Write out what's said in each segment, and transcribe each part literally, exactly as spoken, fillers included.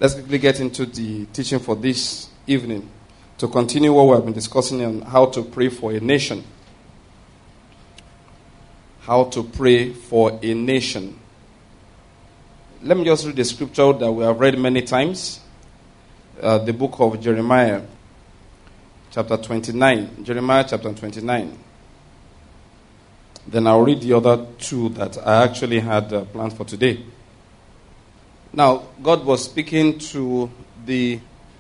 Let's quickly get into the teaching for this evening to continue what we have been discussing on how to pray for a nation. How to pray for a nation. Let me just read the scripture that we have read many times. Uh, the book of Jeremiah, chapter twenty-nine. Jeremiah chapter twenty-nine. Then I'll read the other two that I actually had uh, planned for today. Now, God was speaking to the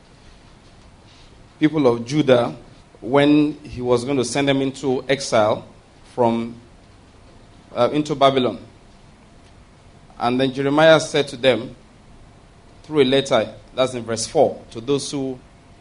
people of Judah when he was going to send them into exile from uh, into Babylon. And then Jeremiah said to them, through a letter, that's in verse four, to those who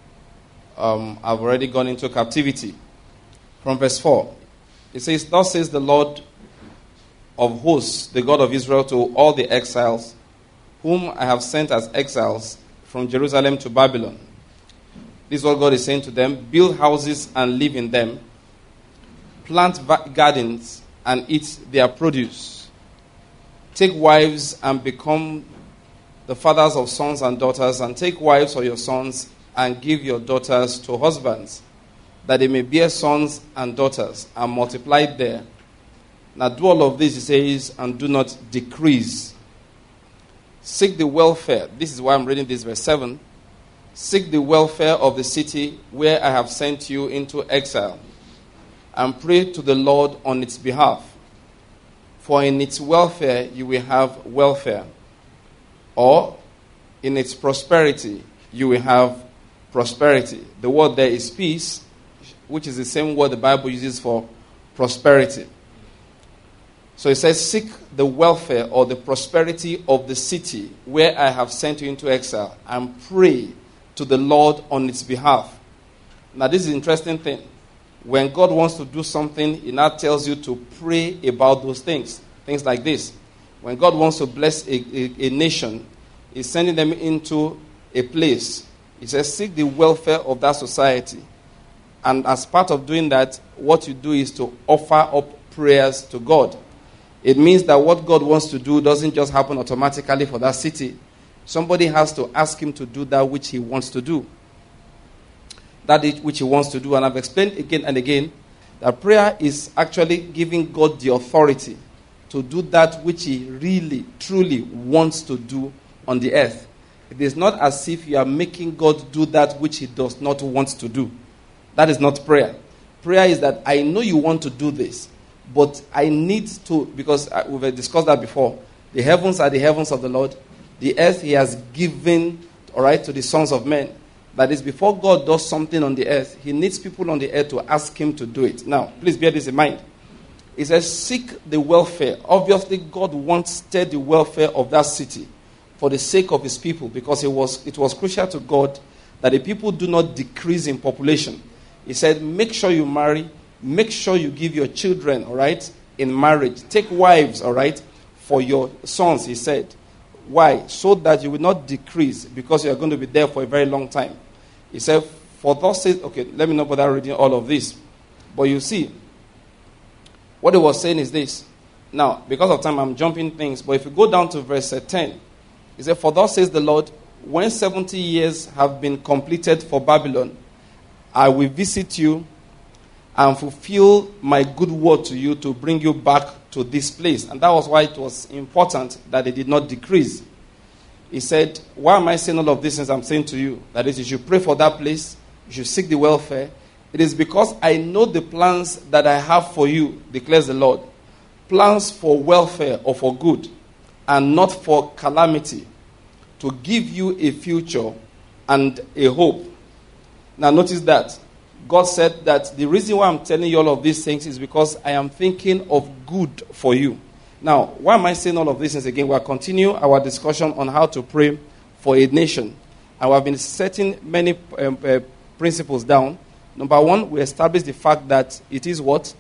um, have already gone into captivity. From verse four, it says, "Thus says the Lord of hosts, the God of Israel, to all the exiles, whom I have sent as exiles from Jerusalem to Babylon. This is what God is saying to them. Build houses and live in them. Plant va- gardens and eat their produce. Take wives and become the fathers of sons and daughters, and take wives for your sons and give your daughters to husbands, that they may bear sons and daughters and multiply there. Now do all of this," he says, "and do not decrease. Seek the welfare." This is why I'm reading this verse seven. "Seek the welfare of the city where I have sent you into exile, and pray to the Lord on its behalf. For in its welfare you will have welfare, or in its prosperity you will have prosperity." The word there is peace, which is the same word the Bible uses for prosperity. So it says, "Seek the welfare or the prosperity of the city where I have sent you into exile, and pray to the Lord on its behalf." Now this is an interesting thing. When God wants to do something, he now tells you to pray about those things. Things like this. When God wants to bless a, a, a nation, he's sending them into a place. He says, seek the welfare of that society. And as part of doing that, what you do is to offer up prayers to God. It means that what God wants to do doesn't just happen automatically for that city. Somebody has to ask him to do that which he wants to do. That which he wants to do. And I've explained again and again that prayer is actually giving God the authority to do that which he really, truly wants to do on the earth. It is not as if you are making God do that which he does not want to do. That is not prayer. Prayer is that I know you want to do this, but I need to, because we've discussed that before. The heavens are the heavens of the Lord. The earth he has given, all right, to the sons of men. That is, before God does something on the earth, he needs people on the earth to ask him to do it. Now, please bear this in mind. He says, seek the welfare. Obviously, God wanted the welfare of that city for the sake of his people, because it was, it was crucial to God that the people do not decrease in population. He said, make sure you marry. Make sure you give your children, all right, in marriage. Take wives, all right, for your sons, he said. Why? So that you will not decrease, because you are going to be there for a very long time. He said, for thus says, okay, let me not bother reading all of this. But you see, what he was saying is this. Now, because of time, I'm jumping things. But if you go down to verse ten, he said, for thus says the Lord, when seventy years have been completed for Babylon, I will visit you and fulfill my good word to you to bring you back to this place. And that was why it was important that they did not decrease. He said, why am I saying all of these things I'm saying to you? That is, you should pray for that place. You should seek the welfare. It is because I know the plans that I have for you, declares the Lord. Plans for welfare or for good, and not for calamity, to give you a future and a hope. Now notice that. God said that the reason why I'm telling you all of these things is because I am thinking of good for you. Now, why am I saying all of these things again? We'll continue our discussion on how to pray for a nation. And we have been setting many um, uh, principles down. Number one, we established the fact that it is what?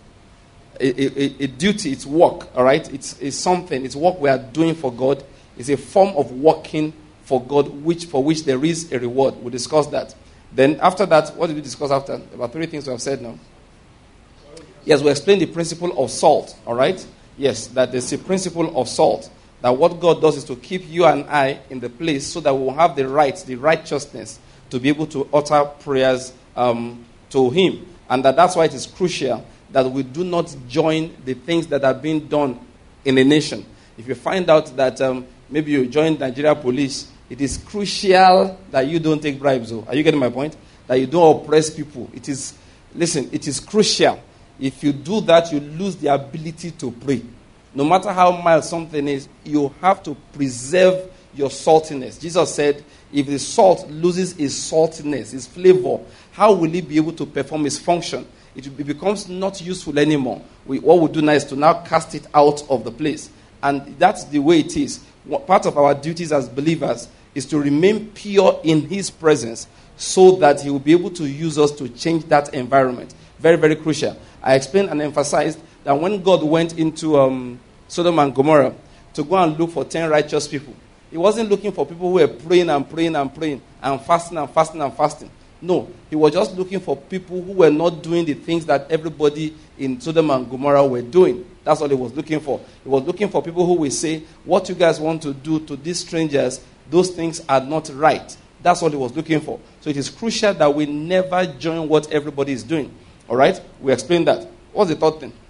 A, a, a duty, it's work, all right? It's, it's something, it's work we are doing for God. It's a form of working for God, which for which there is a reward. We'll discuss that. Then after that, what did we discuss after? About three things we have said now. Yes, we explained the principle of salt, all right? Yes, that there's a principle of salt. That what God does is to keep you and I in the place so that we will have the right, the righteousness to be able to utter prayers um, to Him. And that that's why it is crucial that we do not join the things that are being done in a nation. If you find out that um, maybe you join Nigeria police, it is crucial that you don't take bribes. Oh. Are you getting my point? That you don't oppress people. It is, listen, it is crucial. If you do that, you lose the ability to pray. No matter how mild something is, you have to preserve your saltiness. Jesus said, if the salt loses its saltiness, its flavor, how will it be able to perform its function? It becomes not useful anymore. We, what we do now is to now cast it out of the place. And that's the way it is. Part of our duties as believers is to remain pure in His presence so that He will be able to use us to change that environment. Very, very crucial. I explained and emphasized that when God went into um, Sodom and Gomorrah to go and look for ten righteous people, He wasn't looking for people who were praying and praying and praying and fasting and fasting and fasting. No, He was just looking for people who were not doing the things that everybody in Sodom and Gomorrah were doing. That's all He was looking for. He was looking for people who will say, what you guys want to do to these strangers, those things are not right. That's all He was looking for. So it is crucial that we never join what everybody is doing. All right? We explained that. What's the third thing?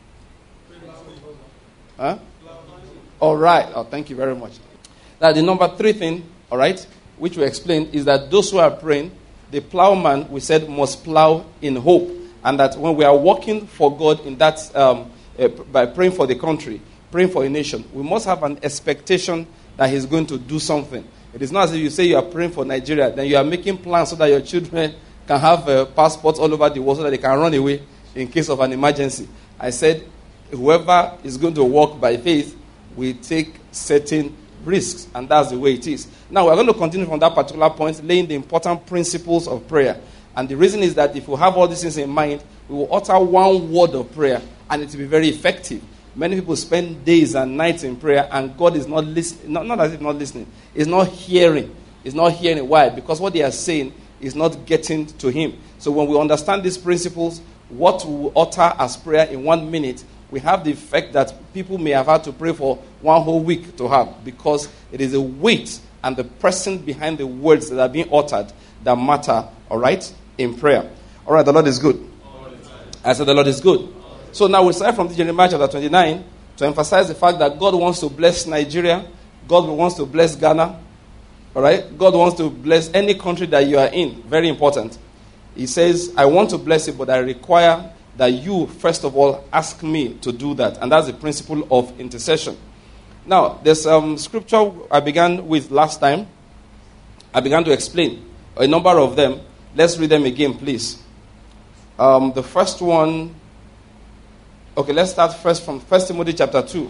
Huh? All right. Oh, thank you very much. Now, the number three thing, all right, which we explained, is that those who are praying, the plowman, we said, must plow in hope. And that when we are working for God in that, um, uh, by praying for the country, praying for a nation, we must have an expectation that He's going to do something. It is not as if you say you are praying for Nigeria, then you are making plans so that your children can have uh, passports all over the world so that they can run away in case of an emergency. I said, whoever is going to walk by faith will take certain risks, and that's the way it is. Now, we're going to continue from that particular point, laying the important principles of prayer. And the reason is that if we have all these things in mind, we will utter one word of prayer, and it will be very effective. Many people spend days and nights in prayer, and God is not listening. Not, not as if not listening. He's not hearing. He's not hearing. Why? Because what they are saying is not getting to Him. So when we understand these principles, what we will utter as prayer in one minute, we have the effect that people may have had to pray for one whole week to have, because it is the weight and the person behind the words that are being uttered that matter, all right, in prayer. All right, the Lord is good. I said the Lord is good. So now we start from Jeremiah chapter twenty-nine to emphasize the fact that God wants to bless Nigeria. God wants to bless Ghana. All right? God wants to bless any country that you are in. Very important. He says, I want to bless it, but I require that you, first of all, ask me to do that. And that's the principle of intercession. Now, there's um scripture I began with last time. I began to explain a number of them. Let's read them again, please. Um, the first one... Okay, let's start first from First Timothy chapter two.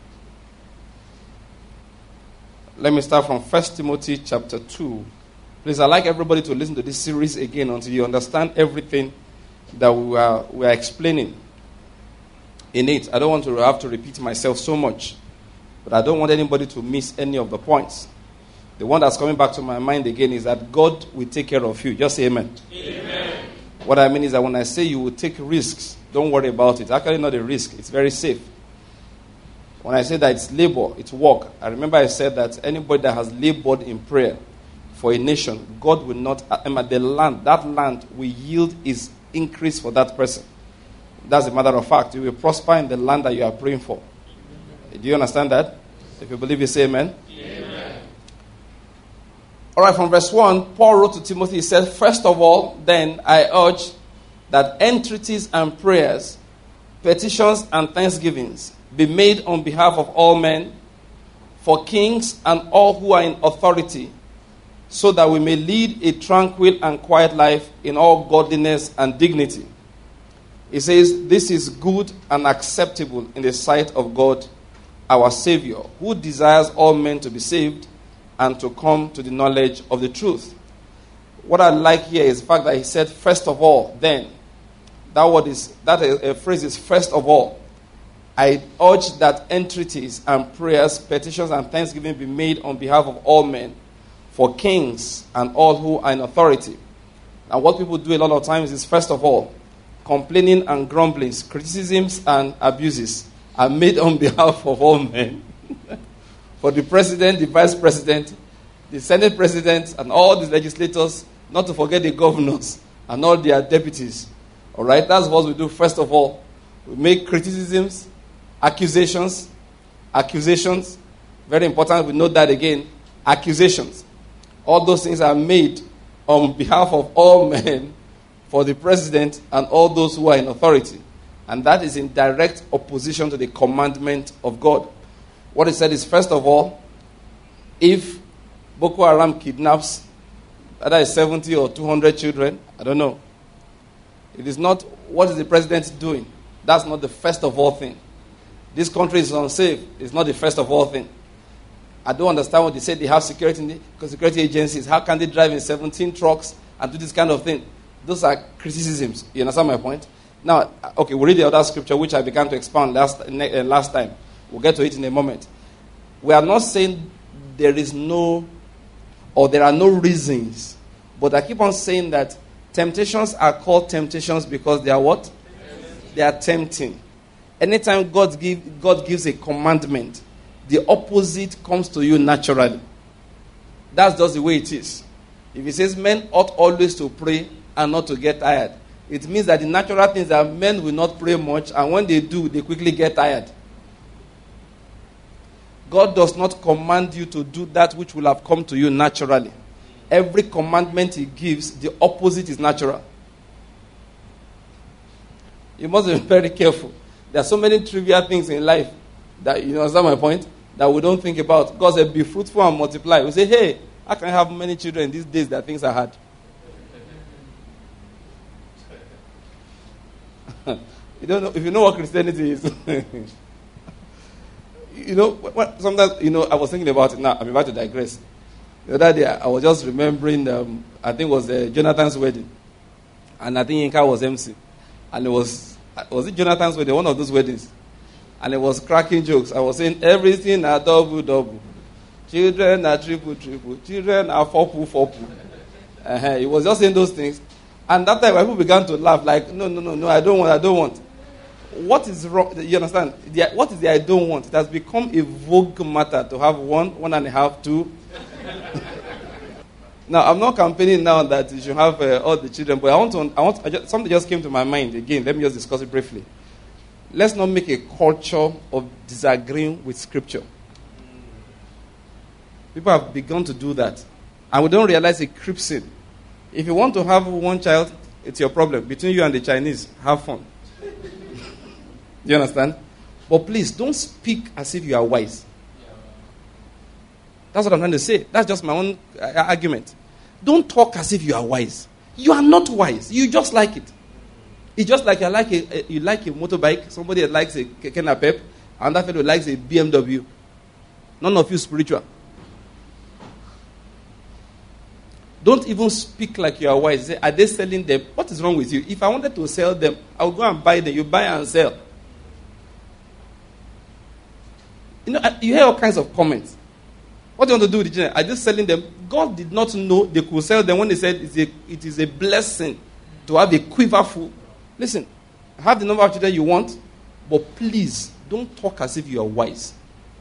Let me start from First Timothy chapter two. Please, I'd like everybody to listen to this series again until you understand everything that we are, we are explaining in it. I don't want to have to repeat myself so much, but I don't want anybody to miss any of the points. The one that's coming back to my mind again is that God will take care of you. Just say amen. Amen. What I mean is that when I say you will take risks, don't worry about it. It's actually not a risk. It's very safe. When I say that it's labor, it's work. I remember I said that anybody that has labored in prayer for a nation, God will not, uh, the land, that land will yield its increase for that person. That's a matter of fact. You will prosper in the land that you are praying for. Do you understand that? If you believe, you say amen. Amen. All right, from verse one, Paul wrote to Timothy, he said, first of all, then I urge that entreaties and prayers, petitions and thanksgivings be made on behalf of all men, for kings and all who are in authority, so that we may lead a tranquil and quiet life in all godliness and dignity. He says, this is good and acceptable in the sight of God, our Savior, who desires all men to be saved and to come to the knowledge of the truth. What I like here is the fact that he said, first of all, then. That word is, that a, a phrase is first of all. I urge that entreaties and prayers, petitions and thanksgiving be made on behalf of all men, for kings and all who are in authority. And what people do a lot of times is, first of all, complaining and grumblings, criticisms and abuses are made on behalf of all men, for the president, the vice president, the senate president, and all the legislators, not to forget the governors and all their deputies. All right, that's what we do. First of all, we make criticisms, accusations, accusations. Very important, we note that again. Accusations. All those things are made on behalf of all men for the president and all those who are in authority. And that is in direct opposition to the commandment of God. What he said is, first of all, if Boko Haram kidnaps either seventy or two hundred children, I don't know. It is not, what is the president doing? That's not the first of all thing. This country is unsafe. It's not the first of all thing. I don't understand what they say. They have security, security agencies. How can they drive in seventeen trucks and do this kind of thing? Those are criticisms. You understand my point? Now, okay, we'll read the other scripture, which I began to expound last, uh, last time. We'll get to it in a moment. We are not saying there is no, or there are no reasons. But I keep on saying that temptations are called temptations because they are what? They are tempting. Anytime God, give, God gives a commandment, the opposite comes to you naturally. That's just the way it is. If he says men ought always to pray and not to get tired, it means that the natural things are men will not pray much, and when they do, they quickly get tired. God does not command you to do that which will have come to you naturally. Every commandment he gives, the opposite is natural. You must be very careful. There are so many trivial things in life that, you know, understand my point, that we don't think about. God said, be fruitful and multiply. We say, hey, how can I have many children these days that things are hard? You don't know, if you know what Christianity is. You know, what, sometimes, you know, I was thinking about it now. I'm about to digress. The other day, I was just remembering, um, I think it was uh, Jonathan's wedding. And I think Yinka was M C. And it was, was it Jonathan's wedding, one of those weddings? And it was cracking jokes. I was saying, everything are double, double. Children are triple, triple. Children are fourple, fourple. Uh-huh. He was just saying those things. And that time, people began to laugh, like, no, no, no, no, I don't want, I don't want. What is wrong? You understand? The, what is the I don't want? It has become a vogue matter to have one, one and a half, two. Now, I'm not campaigning now that you should have uh, all the children, but I want to, I want, I just, something just came to my mind again. Let me just discuss it briefly. Let's not make a culture of disagreeing with Scripture. People have begun to do that, and we don't realize it creeps in. If you want to have one child, it's your problem. Between you and the Chinese, have fun. Do you understand? But please, don't speak as if you are wise. That's what I'm trying to say. That's just my own uh, argument. Don't talk as if you are wise. You are not wise. You just like it. It's just like you like a, a you like a motorbike. Somebody likes a Keke Napep, and that fellow likes a B M W. None of you spiritual. Don't even speak like you are wise. Say, are they selling them? What is wrong with you? If I wanted to sell them, I would go and buy them. You buy and sell. You know, you hear all kinds of comments. What do you want to do with the children? Are they selling them? God did not know they could sell them when he said it's a, it is a blessing to have a quiver full. Listen, have the number of children you want, but please don't talk as if you are wise.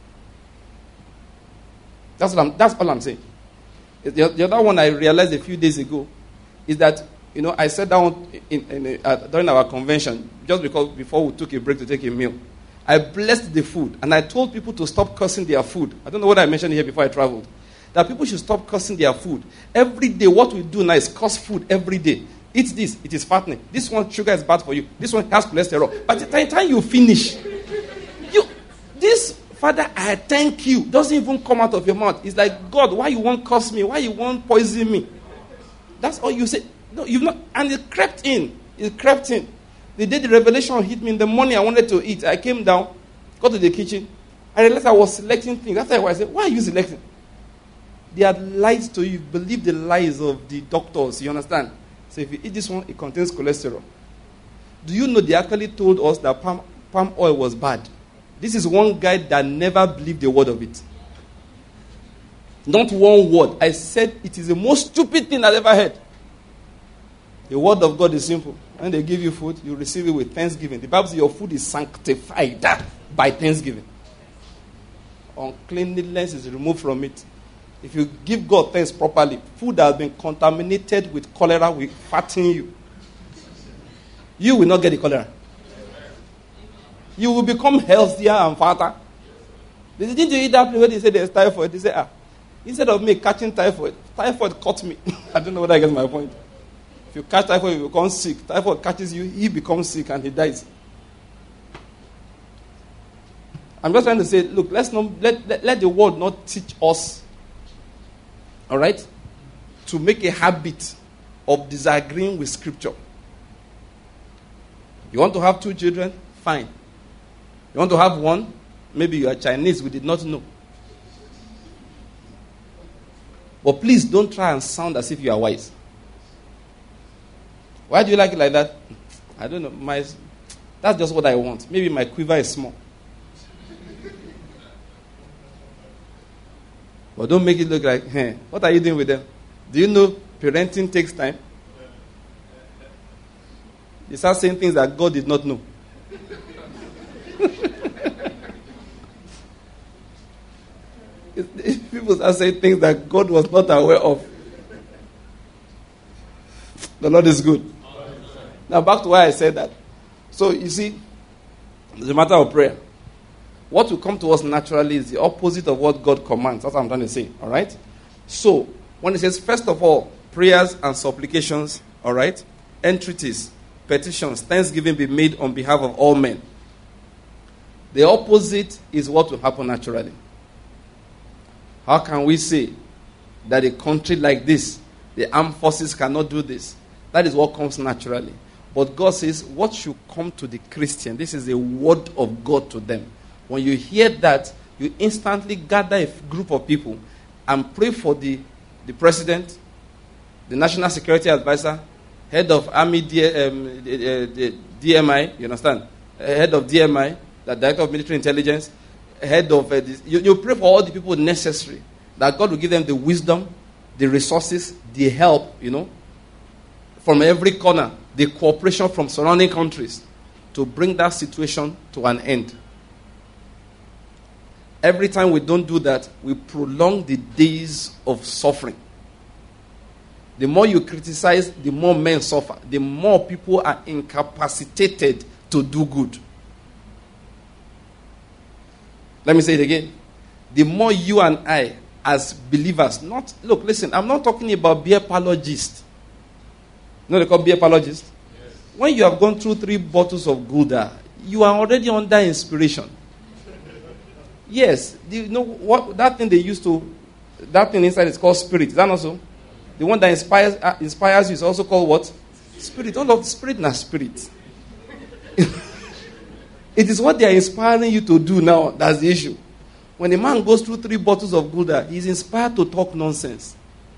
That's what I'm, that's all I'm saying. The, the other one I realized a few days ago is that, you know, I sat down in, in a, uh, during our convention just because before we took a break to take a meal. I blessed the food, and I told people to stop cursing their food. I don't know what I mentioned here before I traveled. That people should stop cursing their food. Every day, what we do now is curse food every day. Eat this, it is fattening. This one, sugar is bad for you. This one has cholesterol. By the time, time you finish, you, this, Father, I thank you, doesn't even come out of your mouth. It's like, God, why you won't curse me? Why you won't poison me? That's all you say. No, you've not, and it crept in. It crept in. The day the revelation hit me in the morning, I wanted to eat. I came down, got to the kitchen. I realized I was selecting things. That's why I said, why are you selecting? They had lied to you. Believe the lies of the doctors. You understand? So if you eat this one, it contains cholesterol. Do you know they actually told us that palm, palm oil was bad? This is one guy that never believed a word of it. Not one word. I said it is the most stupid thing I've ever heard. The word of God is simple. When they give you food, you receive it with thanksgiving. The Bible says your food is sanctified by thanksgiving. uncleanliness is removed from it. If you give God thanks properly, food that has been contaminated with cholera will fatten you. You will not get the cholera. You will become healthier and fatter. Didn't you eat that when they say there's typhoid? They say, ah, instead of me catching typhoid, typhoid caught me. I don't know whether I get my point. If you catch typhoid, you become sick. Typhoid catches you, he becomes sick and he dies. I'm just trying to say, look, let's not let, let, let the world not teach us, all right, to make a habit of disagreeing with Scripture. You want to have two children? Fine. You want to have one? Maybe you are Chinese, we did not know. But please don't try and sound as if you are wise. Why do you like it like that? I don't know. My, that's just what I want. Maybe my quiver is small. But don't make it look like, hey, what are you doing with them? Do you know parenting takes time? You start saying things that God did not know. People start saying things that God was not aware of. The Lord is good. Now back to why I said that. So you see, it's a matter of prayer. What will come to us naturally is the opposite of what God commands. That's what I'm trying to say. All right? So, when it says, first of all, prayers and supplications, all right? Entreaties, petitions, thanksgiving be made on behalf of all men. The opposite is what will happen naturally. How can we say that a country like this, the armed forces cannot do this? That is what comes naturally. But God says, what should come to the Christian? This is the word of God to them. When you hear that, you instantly gather a group of people and pray for the, the president, the national security advisor, head of army D, um, the, the D M I, you understand? Head of D M I, the director of military intelligence, head of uh, this. You, you pray for all the people necessary, that God will give them the wisdom, the resources, the help, you know, from every corner, the cooperation from surrounding countries to bring that situation to an end. Every time we don't do that, we prolong the days of suffering. The more you criticize, the more men suffer. The more people are incapacitated to do good. Let me say it again. The more you and I, as believers, not, look, listen, I'm not talking about beer palogist. You know they call beer palogist? Yes. When you have gone through three bottles of Gouda, you are already under inspiration. Yes, you know what that thing they used to, that thing inside is called spirit. Is that not so? The one that inspires uh, inspires you is also called what? Spirit. All of spirit and spirit. It is what they are inspiring you to do now. That's the issue. When a man goes through three bottles of Gouda, he is inspired to talk nonsense.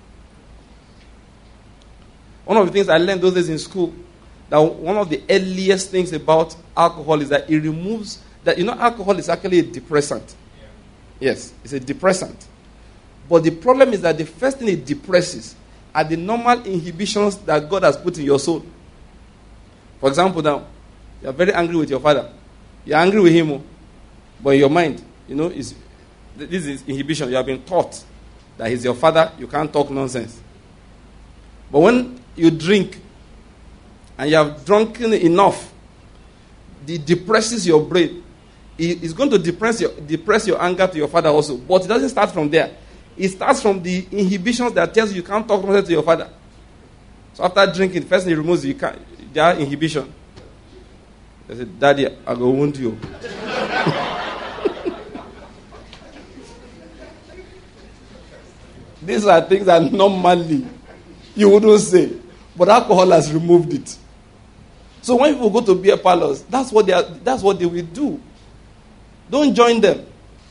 One of the things I learned those days in school, that one of the earliest things about alcohol is that it removes, that you know alcohol is actually a depressant. Yes, it's a depressant. But the problem is that the first thing it depresses are the normal inhibitions that God has put in your soul. For example, now, you are very angry with your father. You are angry with him, but in your mind, you know, is this is inhibition. You have been taught that he's your father, you can't talk nonsense. But when you drink, and you have drunken enough, it depresses your brain. It's going to depress your, depress your anger to your father also. But it doesn't start from there. It starts from the inhibitions that tells you you can't talk nonsense to your father. So after drinking, first he removes you can't, their inhibition. They say, Daddy, I go wound you. These are things that normally you wouldn't say. But alcohol has removed it. So when people go to beer parlors, that's what they are, that's what they will do. Don't join them.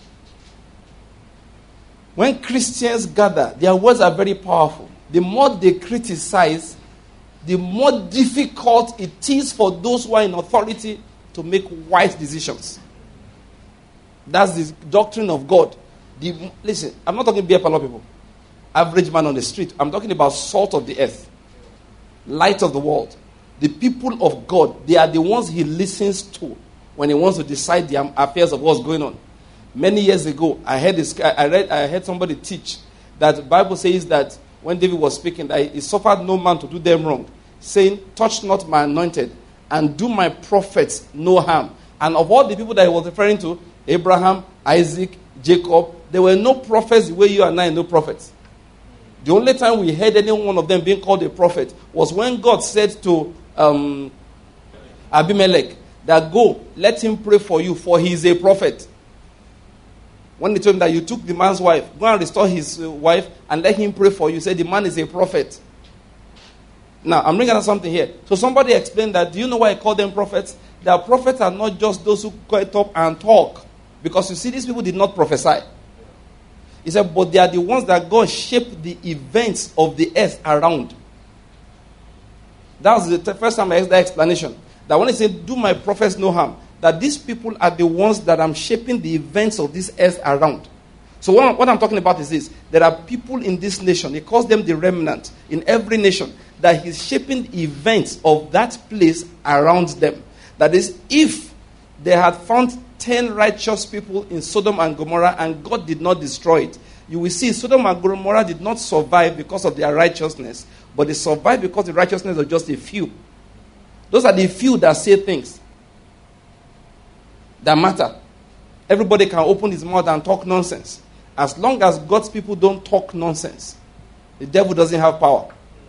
When Christians gather, their words are very powerful. The more they criticize, the more difficult it is for those who are in authority to make wise decisions. That's the doctrine of God. The, listen, I'm not talking beer parlor people. Average man on the street. I'm talking about salt of the earth. Light of the world. The people of God, they are the ones he listens to when he wants to decide the affairs of what's going on. Many years ago, I heard this, I read, I heard somebody teach that the Bible says that when David was speaking, that he suffered no man to do them wrong, saying, touch not my anointed, and do my prophets no harm. And of all the people that he was referring to, Abraham, Isaac, Jacob, there were no prophets the way you and I know prophets. The only time we heard any one of them being called a prophet was when God said to um, Abimelech that go, let him pray for you, for he is a prophet. When he told him that you took the man's wife, go and restore his uh, wife and let him pray for you, say the man is a prophet. Now, I'm bringing out something here. So somebody explained that, do you know why I call them prophets? That prophets are not just those who get up and talk. Because you see, these people did not prophesy. He said, but they are the ones that God shaped the events of the earth around. That was the t- first time I heard that explanation. That when he said, do my prophets no harm, that these people are the ones that I'm shaping the events of this earth around. So what I'm, what I'm talking about is this. There are people in this nation, he calls them the remnant, in every nation, that he's shaping the events of that place around them. That is, if they had found ten righteous people in Sodom and Gomorrah and God did not destroy it, you will see Sodom and Gomorrah did not survive because of their righteousness, but they survived because the righteousness of just a few. Those are the few that say things that matter. Everybody can open his mouth and talk nonsense. As long as God's people don't talk nonsense, the devil doesn't have power.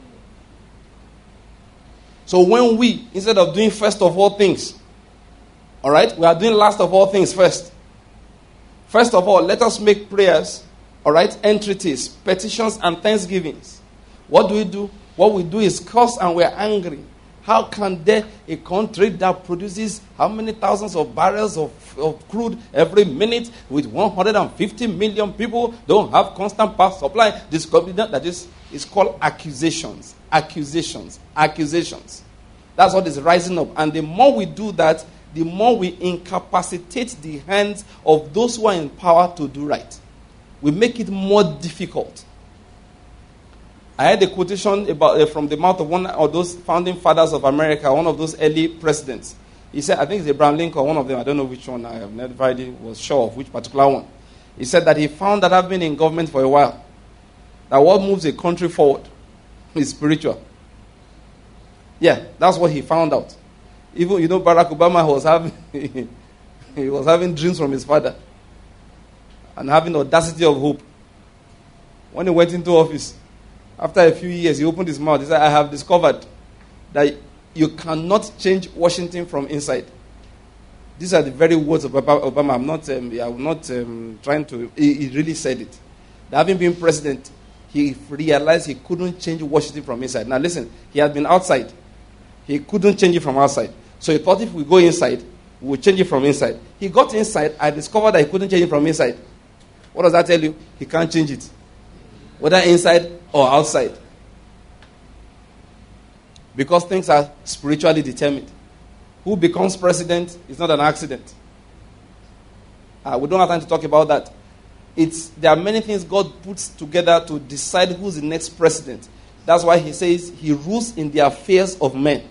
So when we, instead of doing first of all things, all right, we are doing last of all things first. First of all, let us make prayers, all right, entreaties, petitions, and thanksgivings. What do we do? What we do is curse and we're angry. How can there a country that produces how many thousands of barrels of, of crude every minute with one hundred fifty million people don't have constant power supply? This that is is called accusations, accusations, accusations. That's what is rising up. And the more we do that, the more we incapacitate the hands of those who are in power to do right. We make it more difficult. I had a quotation about uh, from the mouth of one of those founding fathers of America, one of those early presidents. He said, I think it's Abraham Lincoln, one of them, I don't know which one, I have never really was sure of which particular one. He said that he found that having been in government for a while, that what moves a country forward is spiritual. Yeah, that's what he found out. Even, you know, Barack Obama was having, he was having dreams from his father and having audacity of hope. When he went into office, after a few years, he opened his mouth. He said, I have discovered that you cannot change Washington from inside. These are the very words of Obama. I'm not, um, I'm not um, trying to, he, he really said it. That having been president, he realized he couldn't change Washington from inside. Now listen, he had been outside. He couldn't change it from outside. So he thought if we go inside, we would change it from inside. He got inside. I discovered that he couldn't change it from inside. What does that tell you? He can't change it. Whether inside or outside. Because things are spiritually determined. Who becomes president is not an accident. Uh, we don't have time to talk about that. It's, there are many things God puts together to decide who's the next president. That's why he says he rules in the affairs of men.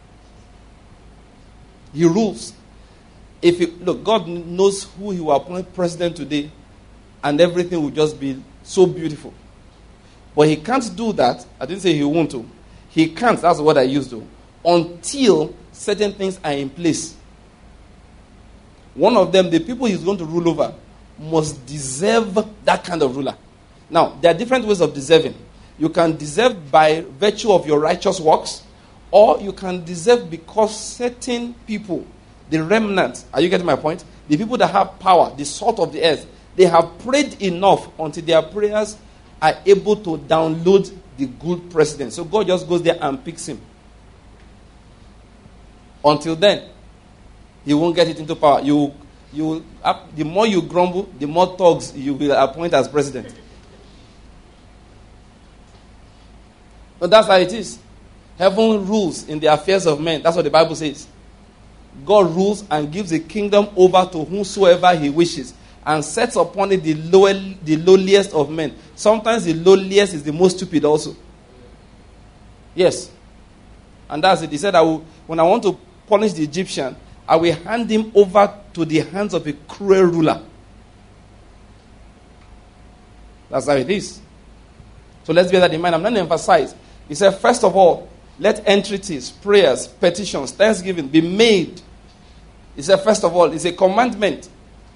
He rules. If you, look, God knows who he will appoint president today, and everything will just be so beautiful. But he can't do that. I didn't say he won't to. He can't, that's what I used to, until certain things are in place. One of them, the people he's going to rule over, must deserve that kind of ruler. Now, there are different ways of deserving. You can deserve by virtue of your righteous works, or you can deserve because certain people, the remnant, are you getting my point? The people that have power, the salt of the earth, they have prayed enough until their prayers are able to download the good president. So God just goes there and picks him. Until then, he won't get it into power. You, you, the more you grumble, the more thugs you will appoint as president. But that's how it is. Heaven rules in the affairs of men. That's what the Bible says. God rules and gives a kingdom over to whomsoever he wishes, and sets upon it the, lower, the lowliest of men. Sometimes the lowliest is the most stupid also. Yes. And that's it. He said, I will, when I want to punish the Egyptian, I will hand him over to the hands of a cruel ruler. That's how it is. So let's bear that in mind. I'm going to emphasize. He said, first of all, let entreaties, prayers, petitions, thanksgiving be made. He said, first of all, it's a commandment.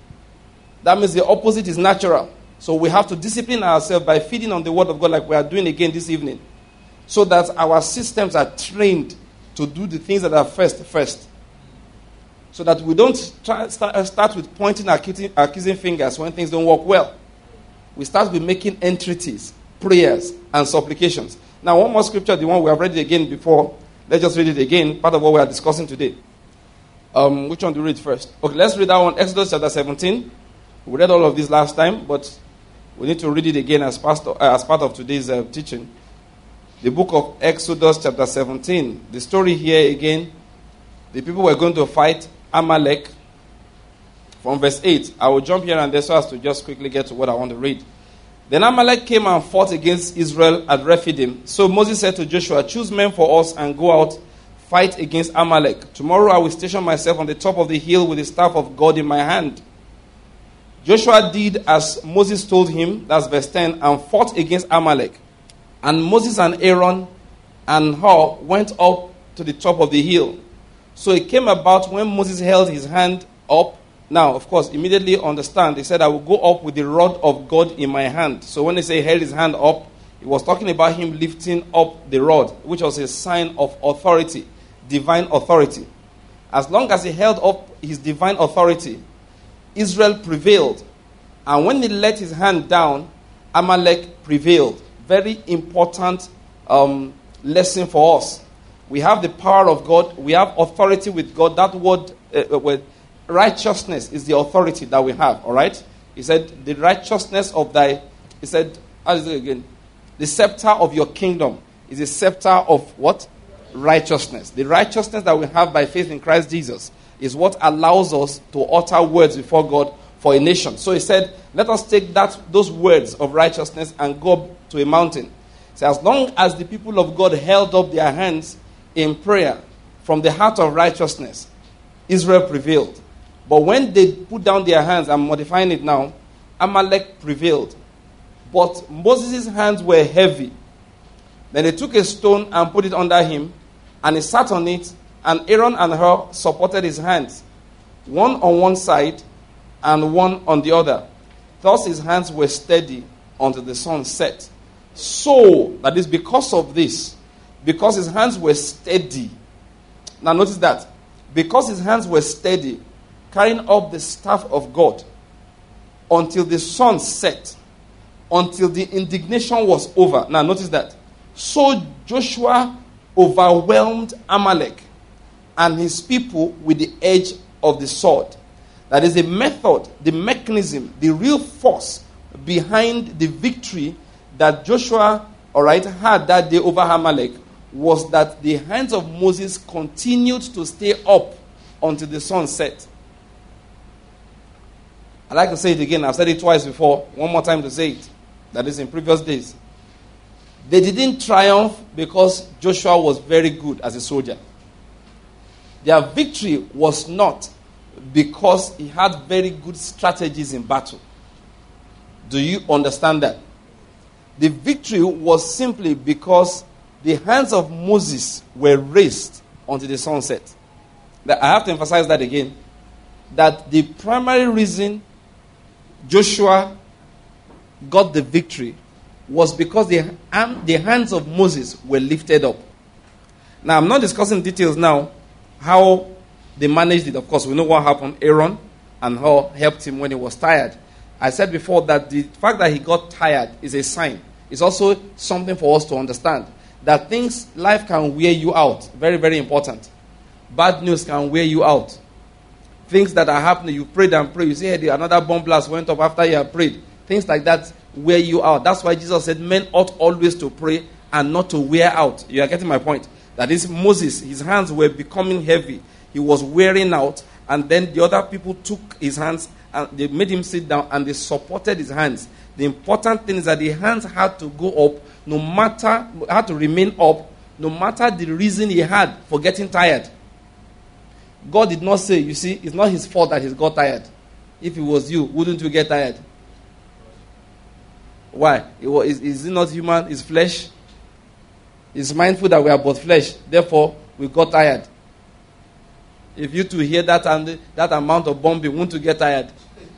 That means the opposite is natural. So we have to discipline ourselves by feeding on the word of God like we are doing again this evening. So that our systems are trained to do the things that are first, first. So that we don't try, start, start with pointing, accusing, accusing fingers when things don't work well. We start with making entreaties, prayers, and supplications. Now, one more scripture, the one we have read it again before. Let's just read it again, part of what we are discussing today. Um, which one do you read first? Okay, let's read that one, Exodus chapter seventeen. We read all of this last time, but we need to read it again as, pastor, uh, as part of today's uh, teaching. The book of Exodus chapter seventeen. The story here again, the people were going to fight Amalek from verse eight. I will jump here and there so as to just quickly get to what I want to read. Then Amalek came and fought against Israel at Rephidim. So Moses said to Joshua, choose men for us and go out, fight against Amalek. Tomorrow I will station myself on the top of the hill with the staff of God in my hand. Joshua did as Moses told him, that's verse ten, and fought against Amalek. And Moses and Aaron and Hur went up to the top of the hill. So it came about when Moses held his hand up. Now, of course, immediately understand, he said, I will go up with the rod of God in my hand. So when they say held his hand up, it was talking about him lifting up the rod, which was a sign of authority, divine authority. As long as he held up his divine authority, Israel prevailed. And when he let his hand down, Amalek prevailed. Very important um, lesson for us. We have the power of God. We have authority with God. That word, uh, word righteousness is the authority that we have. All right? He said, the righteousness of thy, he said, how is it again? The scepter of your kingdom is a scepter of what? Righteousness. The righteousness that we have by faith in Christ Jesus is what allows us to utter words before God for a nation. So he said, let us take that those words of righteousness and go up to a mountain. So as long as the people of God held up their hands in prayer from the heart of righteousness, Israel prevailed. But when they put down their hands, I'm modifying it now, Amalek prevailed. But Moses' hands were heavy. Then they took a stone and put it under him, and he sat on it, and Aaron and Hur supported his hands, one on one side and one on the other. Thus his hands were steady until the sun set. So, that is because of this, because his hands were steady. Now notice that. Because his hands were steady, carrying up the staff of God until the sun set, until the indignation was over. Now notice that. So Joshua overwhelmed Amalek and his people with the edge of the sword. That is the method, the mechanism, the real force behind the victory that Joshua, all right, had that day over Amalek was that the hands of Moses continued to stay up until the sun set. I like to say it again. I've said it twice before. One more time to say it. That is in previous days. They didn't triumph because Joshua was very good as a soldier. Their victory was not because he had very good strategies in battle. Do you understand that? The victory was simply because the hands of Moses were raised until the sun set. I have to emphasize that again. That the primary reason Joshua got the victory was because the, um, the hands of Moses were lifted up. Now, I'm not discussing details now, how they managed it. Of course, we know what happened. Aaron and Hur helped him when he was tired. I said before that the fact that he got tired is a sign. It's also something for us to understand. That things, life can wear you out. Very, very important. Bad news can wear you out. Things that are happening, you prayed and prayed. You say, hey, another bomb blast went up after you have prayed. Things like that wear you out. That's why Jesus said men ought always to pray and not to wear out. You are getting my point? That is Moses, his hands were becoming heavy. He was wearing out. And then the other people took his hands and they made him sit down and they supported his hands. The important thing is that the hands had to go up, no matter, had to remain up, no matter the reason he had for getting tired. God did not say, you see, it's not his fault that he got tired. If it was you, wouldn't you get tired? Why? Is, is it not human? It's flesh. It's mindful that we are both flesh. Therefore, we got tired. If you to hear that and that amount of bombing, won't you get tired?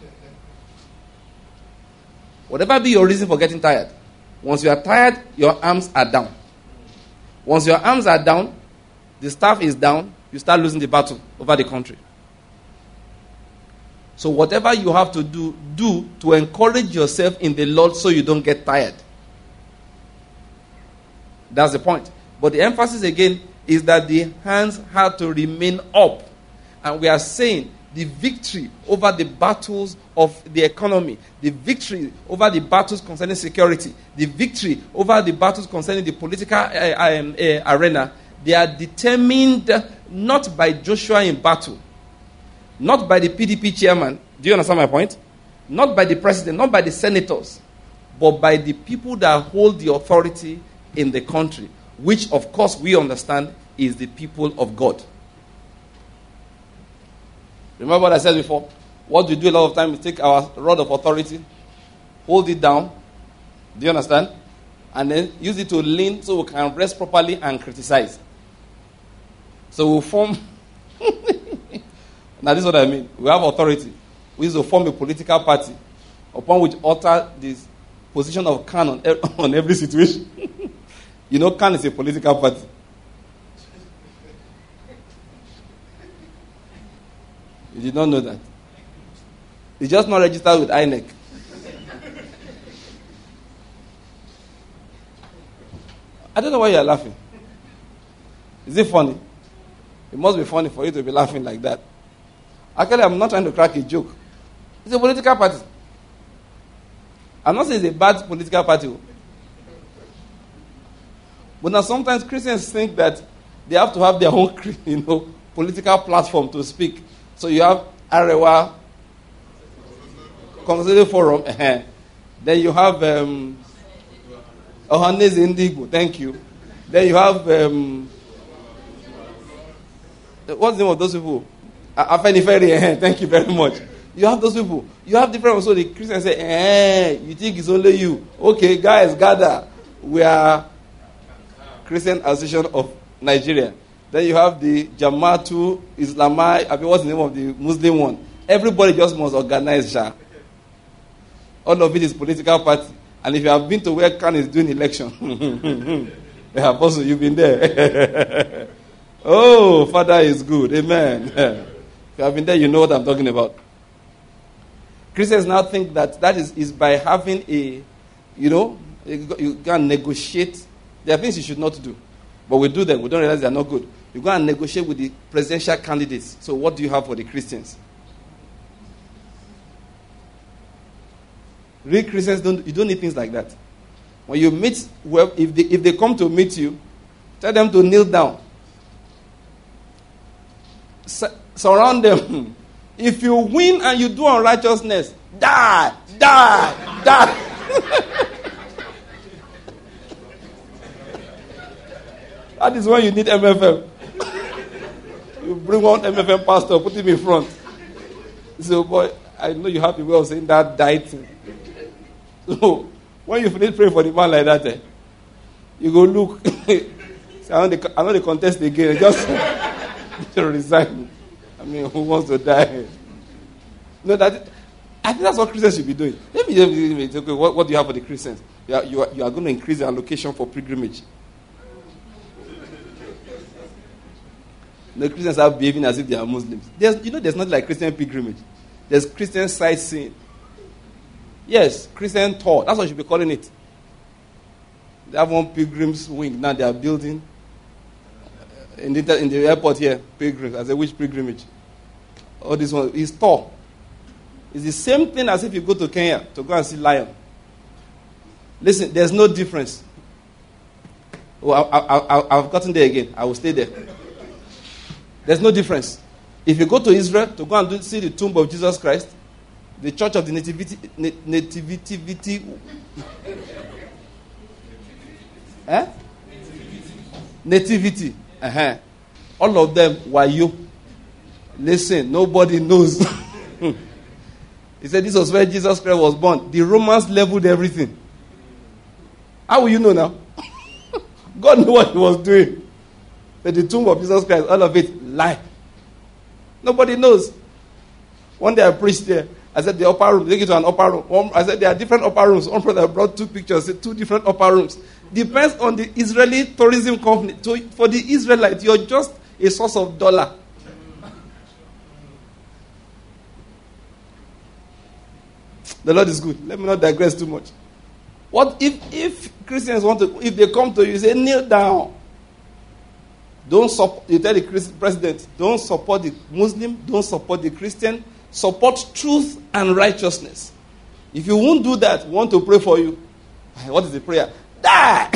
Whatever be your reason for getting tired, once you are tired, your arms are down. Once your arms are down, the staff is down, you start losing the battle over the country. So whatever you have to do, do to encourage yourself in the Lord so you don't get tired. That's the point. But the emphasis again is that the hands have to remain up. And we are saying the victory over the battles of the economy, the victory over the battles concerning security, the victory over the battles concerning the political uh, uh, uh, arena, they are determined not by Joshua in battle, not by the P D P chairman. Do you understand my point? Not by the president, not by the senators, but by the people that hold the authority in the country, which of course we understand is the people of God. Remember what I said before? What we do a lot of times is take our rod of authority, hold it down, do you understand? And then use it to lean so we can rest properly and criticize. So we form... Now this is what I mean. We have authority. We used to form a political party upon which alter the position of Khan on, on every situation. You know, Khan is a political party. You did not know that. It's just not registered with I N E C. I don't know why you are laughing. Is it funny? It must be funny for you to be laughing like that. Actually, I'm not trying to crack a joke. It's a political party. I'm not saying it's a bad political party. But now sometimes Christians think that they have to have their own, you know, political platform to speak. So you have Arewa Consultative Forum. Then you have um, Ohanese Indigo. Thank you. Then you have um, what's the name of those people? Afenifere. Thank you very much. You have those people. You have different. Also, the Christians say, "Eh, you think it's only you? Okay, guys, gather. We are Christian Association of Nigeria." Then you have the Jama'atu Islamai. I mean, what's the name of the Muslim one? Everybody just must organize, Shah. All of it is political party. And if you have been to where Khan is doing election, Apostle, you've been there. Oh, Father is good. Amen. If you have been there, you know what I'm talking about. Christians now think that that is, is by having a, you know, you can negotiate. There are things you should not do. But we do them. We don't realize they are not good. You go and negotiate with the presidential candidates. So what do you have for the Christians? Real Christians, don't you don't need things like that. When you meet, well, if they, if they come to meet you, tell them to kneel down. Sur- surround them. If you win and you do unrighteousness, die, die, die. That is when you need M F M. You bring one M F M pastor, put him in front. So, boy, I know you have the way of saying that die thing. So, when you finish praying for the man like that, eh, you go look. So I know the, I know the contest again. Just to resign. I mean, who wants to die? No, that I think that's what Christians should be doing. Let me just okay, what, what do you have for the Christians? You are, you are, you are going to increase the allocation for pilgrimage. The Christians are behaving as if they are Muslims. There's, you know, there's not like Christian pilgrimage. There's Christian sightseeing. Yes, Christian tour. That's what you should be calling it. They have one pilgrim's wing. Now they are building in the, in the airport here. Pilgrims. I say, which pilgrimage? Oh, this one is tour. It's the same thing as if you go to Kenya to go and see lion. Listen, there's no difference. Oh, I, I, I, I've gotten there again. I will stay there. There's no difference. If you go to Israel to go and do, see the tomb of Jesus Christ, the church of the nativity, nativity, eh? Nativity, uh-huh. All of them were you. Listen, nobody knows. He said this was where Jesus Christ was born. The Romans leveled everything. How will you know now? God knew what he was doing. But the tomb of Jesus Christ, all of it, lie. Nobody knows. One day I preached there. I said the upper room, take it to an upper room. One, I said there are different upper rooms. One brother brought two pictures, said two different upper rooms. Depends on the Israeli tourism company. So for the Israelites, you're just a source of dollar. The Lord is good. Let me not digress too much. What if if Christians want to, if they come to you, say, kneel down. Don't support, you tell the Christ, president, don't support the Muslim, don't support the Christian, support truth and righteousness. If you won't do that, we want to pray for you. What is the prayer? Die!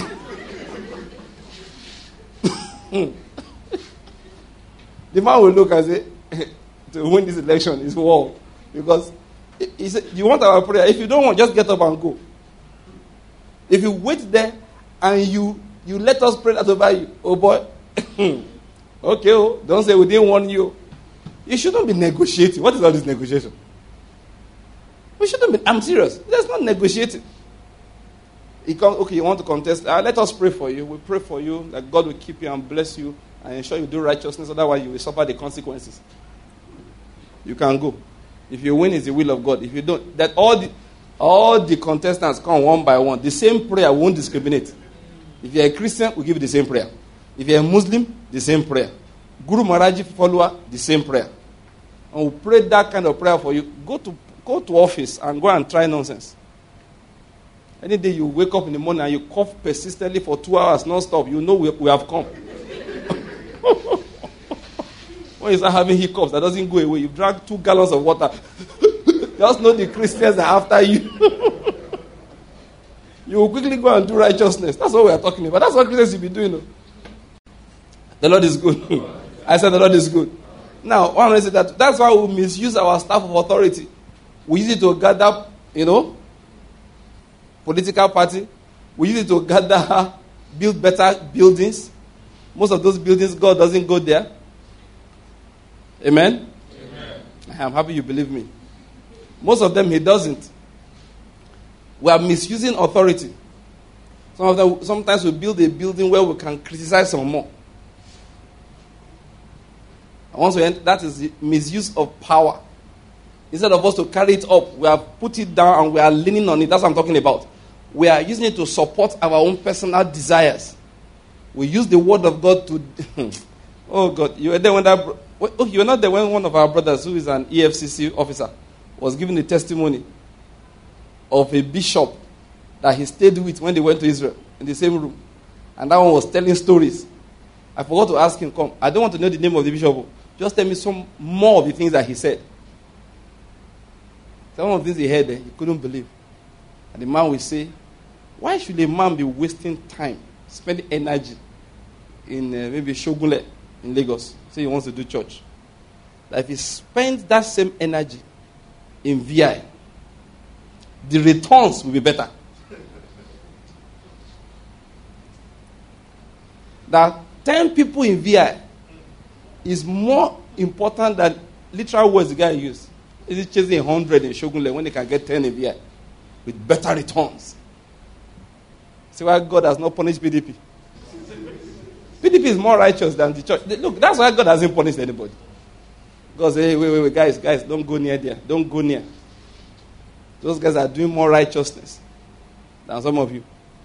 The man will look and say, to win this election is war. Because he said, you want our prayer? If you don't want, just get up and go. If you wait there and you, you let us pray that over you, oh boy, okay, oh, don't say we didn't warn you. You shouldn't be negotiating. What is all this negotiation? We shouldn't be. I'm serious. There's not negotiating. You come, okay, you want to contest. Uh, let us pray for you. We pray for you that God will keep you and bless you and ensure you do righteousness. Otherwise, you will suffer the consequences. You can go. If you win, it's the will of God. If you don't, that all the all the contestants come one by one. The same prayer won't discriminate. If you're a Christian, we give you the same prayer. If you're a Muslim, the same prayer. Guru Maharaji follower, the same prayer. And we'll pray that kind of prayer for you. Go to go to office and go and try nonsense. Any day you wake up in the morning and you cough persistently for two hours non-stop, you know we, we have come. When you start having hiccups, that doesn't go away. You drink two gallons of water. Just know the Christians are after you. You will quickly go and do righteousness. That's what we are talking about. That's what Christians should be doing. The Lord is good. I said the Lord is good. Now, I want to say that that's why we misuse our staff of authority. We use it to gather, you know, political party. We use it to gather, build better buildings. Most of those buildings, God doesn't go there. Amen? Amen. I'm happy you believe me. Most of them, he doesn't. We are misusing authority. Some of them, sometimes we build a building where we can criticize some more. And once we enter, that is the misuse of power. Instead of us to carry it up, we have put it down and we are leaning on it. That's what I'm talking about. We are using it to support our own personal desires. We use the word of God to... Oh God, you were there when that... Oh, you were not there when one of our brothers, who is an E F C C officer, was giving the testimony of a bishop that he stayed with when they went to Israel in the same room. And that one was telling stories. I forgot to ask him, come, I don't want to know the name of the bishop. Just tell me some more of the things that he said. Some of the things he heard, he couldn't believe. And the man will say, why should a man be wasting time, spending energy in uh, maybe Shogunle in Lagos? Say he wants to do church. That if he spends that same energy in V I, the returns will be better. That ten people in V I is more important than literal words the guy used. Is it chasing one hundred in Shogunle when they can get ten in V I with better returns? See why God has not punished P D P. P D P is more righteous than the church. Look, that's why God hasn't punished anybody. God says, hey, wait, wait, wait, guys, guys, don't go near there. Don't go near. Those guys are doing more righteousness than some of you.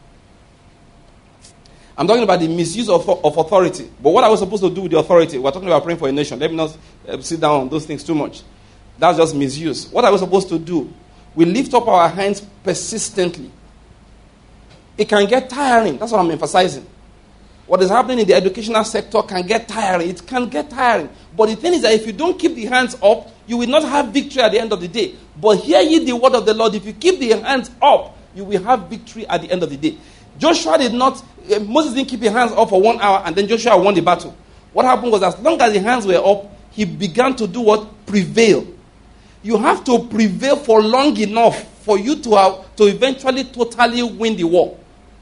I'm talking about the misuse of, of authority. But what are we supposed to do with the authority? We're talking about praying for a nation. Let me not uh, sit down on those things too much. That's just misuse. What are we supposed to do? We lift up our hands persistently. It can get tiring. That's what I'm emphasizing. What is happening in the educational sector can get tiring. It can get tiring. But the thing is that if you don't keep the hands up, you will not have victory at the end of the day. But hear ye the word of the Lord. If you keep the hands up, you will have victory at the end of the day. Joshua did not, uh, Moses didn't keep his hands up for one hour and then Joshua won the battle. What happened was as long as the hands were up, he began to do what? Prevail. You have to prevail for long enough for you to have, to eventually totally win the war.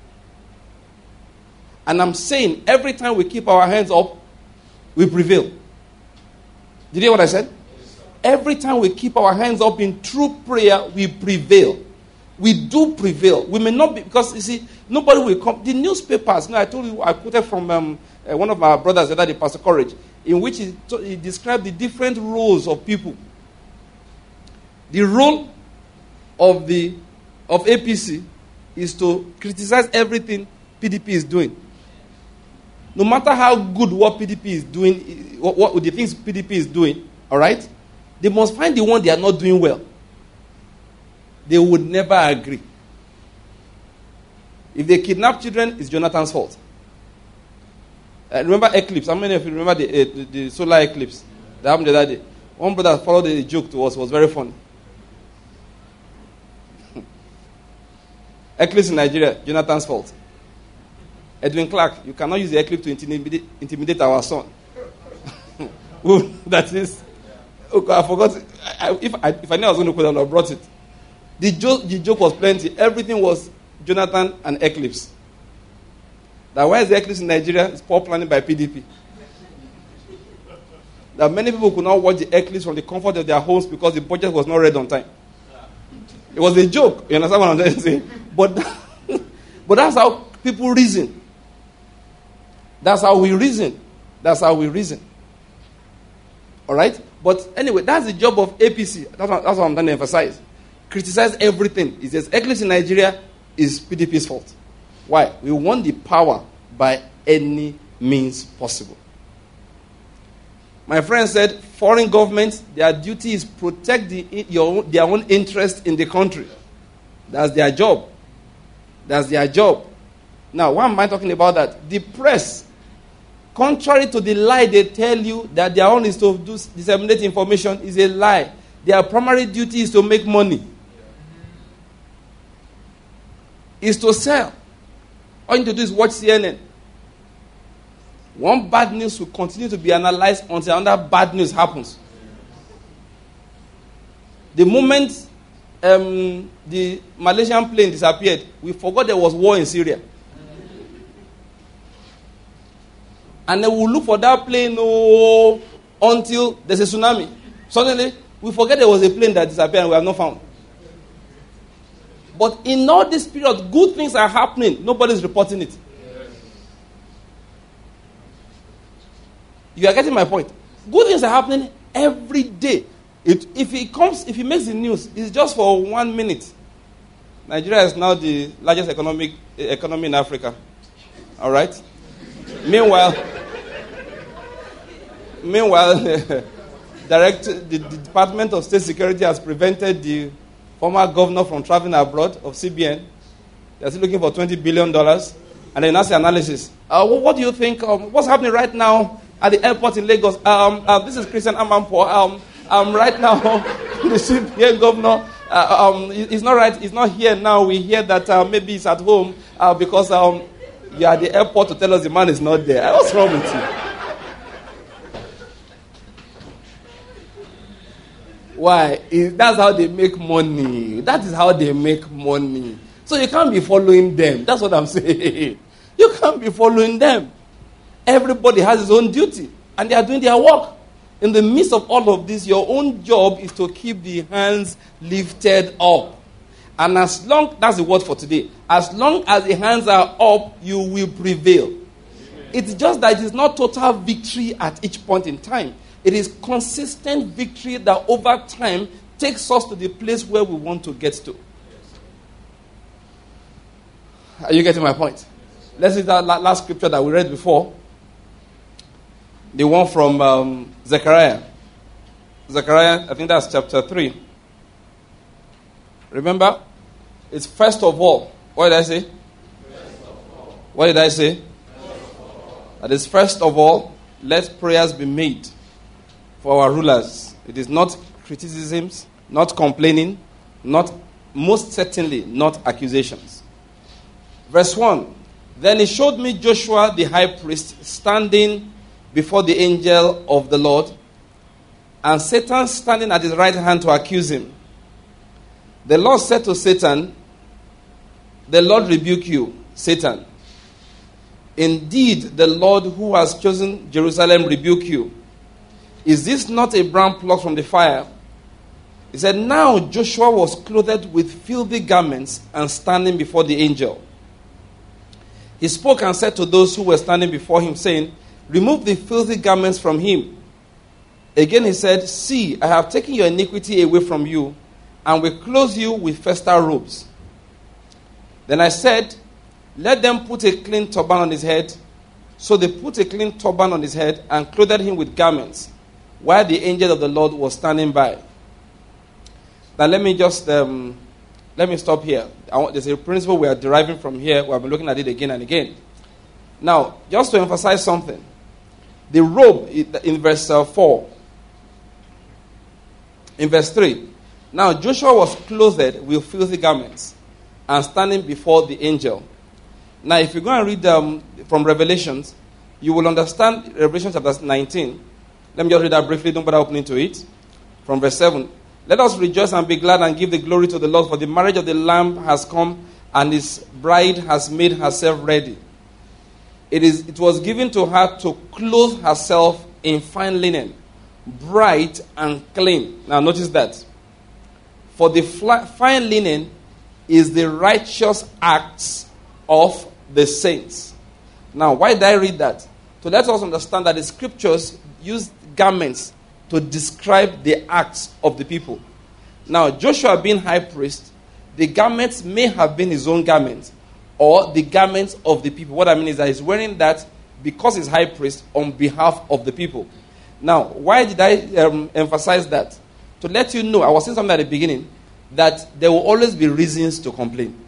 And I'm saying every time we keep our hands up, we prevail. Did you hear what I said? Yes, every time we keep our hands up in true prayer, we prevail. We do prevail. We may not be, because you see, nobody will come. The newspapers, you know, I told you, I quoted from um, uh, one of my brothers, the other day, Pastor Courage, in which he, to, he described the different roles of people. The role of the of A P C is to criticize everything P D P is doing. No matter how good what P D P is doing, what, what the things P D P is doing, all right, they must find the one they are not doing well. They would never agree. If they kidnap children, it's Jonathan's fault. Uh, remember eclipse? How many of you remember the, uh, the, the solar eclipse that happened the other day? One brother followed the joke to us. It was very funny. Eclipse in Nigeria, Jonathan's fault. Edwin Clark, you cannot use the eclipse to intimidate, intimidate our son. That is, okay, I forgot. I, if, I, if I knew I was going to quote it, I would have brought it. The joke, the joke was plenty. Everything was Jonathan and eclipse. That why is the eclipse in Nigeria? It's poor planning by P D P. That many people could not watch the eclipse from the comfort of their homes because the budget was not read on time. It was a joke. You understand what I'm trying to say? But, but that's how people reason. That's how we reason. That's how we reason. All right? But anyway, that's the job of A P C. That's what, that's what I'm trying to emphasize. Criticize everything. It says eclipse in Nigeria is P D P's fault. Why? We want the power by any means possible. My friend said, foreign governments, their duty is protect the, your, their own interest in the country. That's their job. That's their job. Now, why am I talking about that? The press, contrary to the lie they tell you that their own is to do, disseminate information, is a lie. Their primary duty is to make money. Is to sell. All you need to do is watch C N N. One bad news will continue to be analyzed until another bad news happens. The moment um, the Malaysian plane disappeared, we forgot there was war in Syria. And then we'll look for that plane oh, until there's a tsunami. Suddenly, we forget there was a plane that disappeared and we have not found. But in all this period, good things are happening. Nobody's reporting it. You are getting my point. Good things are happening every day. It, if it comes, if it makes the news, it's just for one minute. Nigeria is now the largest economic economy in Africa. All right. Meanwhile, meanwhile, direct the, the Department of State Security has prevented the former governor from traveling abroad of C B N. They're still looking for twenty billion dollars. And then that's the analysis. Uh, what, what do you think? Um, what's happening right now at the airport in Lagos? Um, uh, this is Christian Amanpour. Um, um, right now, the C B N governor, uh, um, he's not right. He's not here now. We hear that uh, maybe he's at home uh, because um, you're at the airport to tell us the man is not there. What's wrong with you? Why? That's how they make money. That is how they make money. So you can't be following them. That's what I'm saying. You can't be following them. Everybody has his own duty. And they are doing their work. In the midst of all of this, your own job is to keep the hands lifted up. And as long, that's the word for today. As long as the hands are up, you will prevail. It's just that it is not total victory at each point in time. It is consistent victory that over time takes us to the place where we want to get to. Are you getting my point? Let's read that last scripture that we read before. The one from um, Zechariah. Zechariah, I think that's chapter three. Remember? It's first of all. What did I say? What did I say? That is first of all, let prayers be made for our rulers. It is not criticisms, not complaining, not most certainly not accusations. Verse one. Then he showed me Joshua the high priest standing before the angel of the Lord, and Satan standing at his right hand to accuse him. The Lord said to Satan, "The Lord rebuke you, Satan. Indeed, the Lord who has chosen Jerusalem rebuke you. Is this not a brand plucked from the fire?" He said, now Joshua was clothed with filthy garments and standing before the angel. He spoke and said to those who were standing before him, saying, remove the filthy garments from him. Again he said, see, I have taken your iniquity away from you, and will clothe you with festal robes. Then I said, let them put a clean turban on his head. So they put a clean turban on his head and clothed him with garments, while the angel of the Lord was standing by. Now let me just, um, let me stop here. I want, there's a principle we are deriving from here. We have been looking at it again and again. Now, just to emphasize something. The robe in verse four. In verse three. Now Joshua was clothed with filthy garments and standing before the angel. Now if you go and read um, from Revelations, you will understand Revelation chapter nineteen. Let me just read that briefly, don't bother opening to it. From verse seven. Let us rejoice and be glad and give the glory to the Lord, for the marriage of the Lamb has come, and his bride has made herself ready. It is. It was given to her to clothe herself in fine linen, bright and clean. Now notice that. For the fly, fine linen is the righteous acts of the saints. Now, why did I read that? To let us understand that the scriptures use garments to describe the acts of the people. Now, Joshua being high priest, the garments may have been his own garments or the garments of the people. What I mean is that he's wearing that because he's high priest on behalf of the people. Now, why did I um, emphasize that? To let you know, I was saying something at the beginning, that there will always be reasons to complain.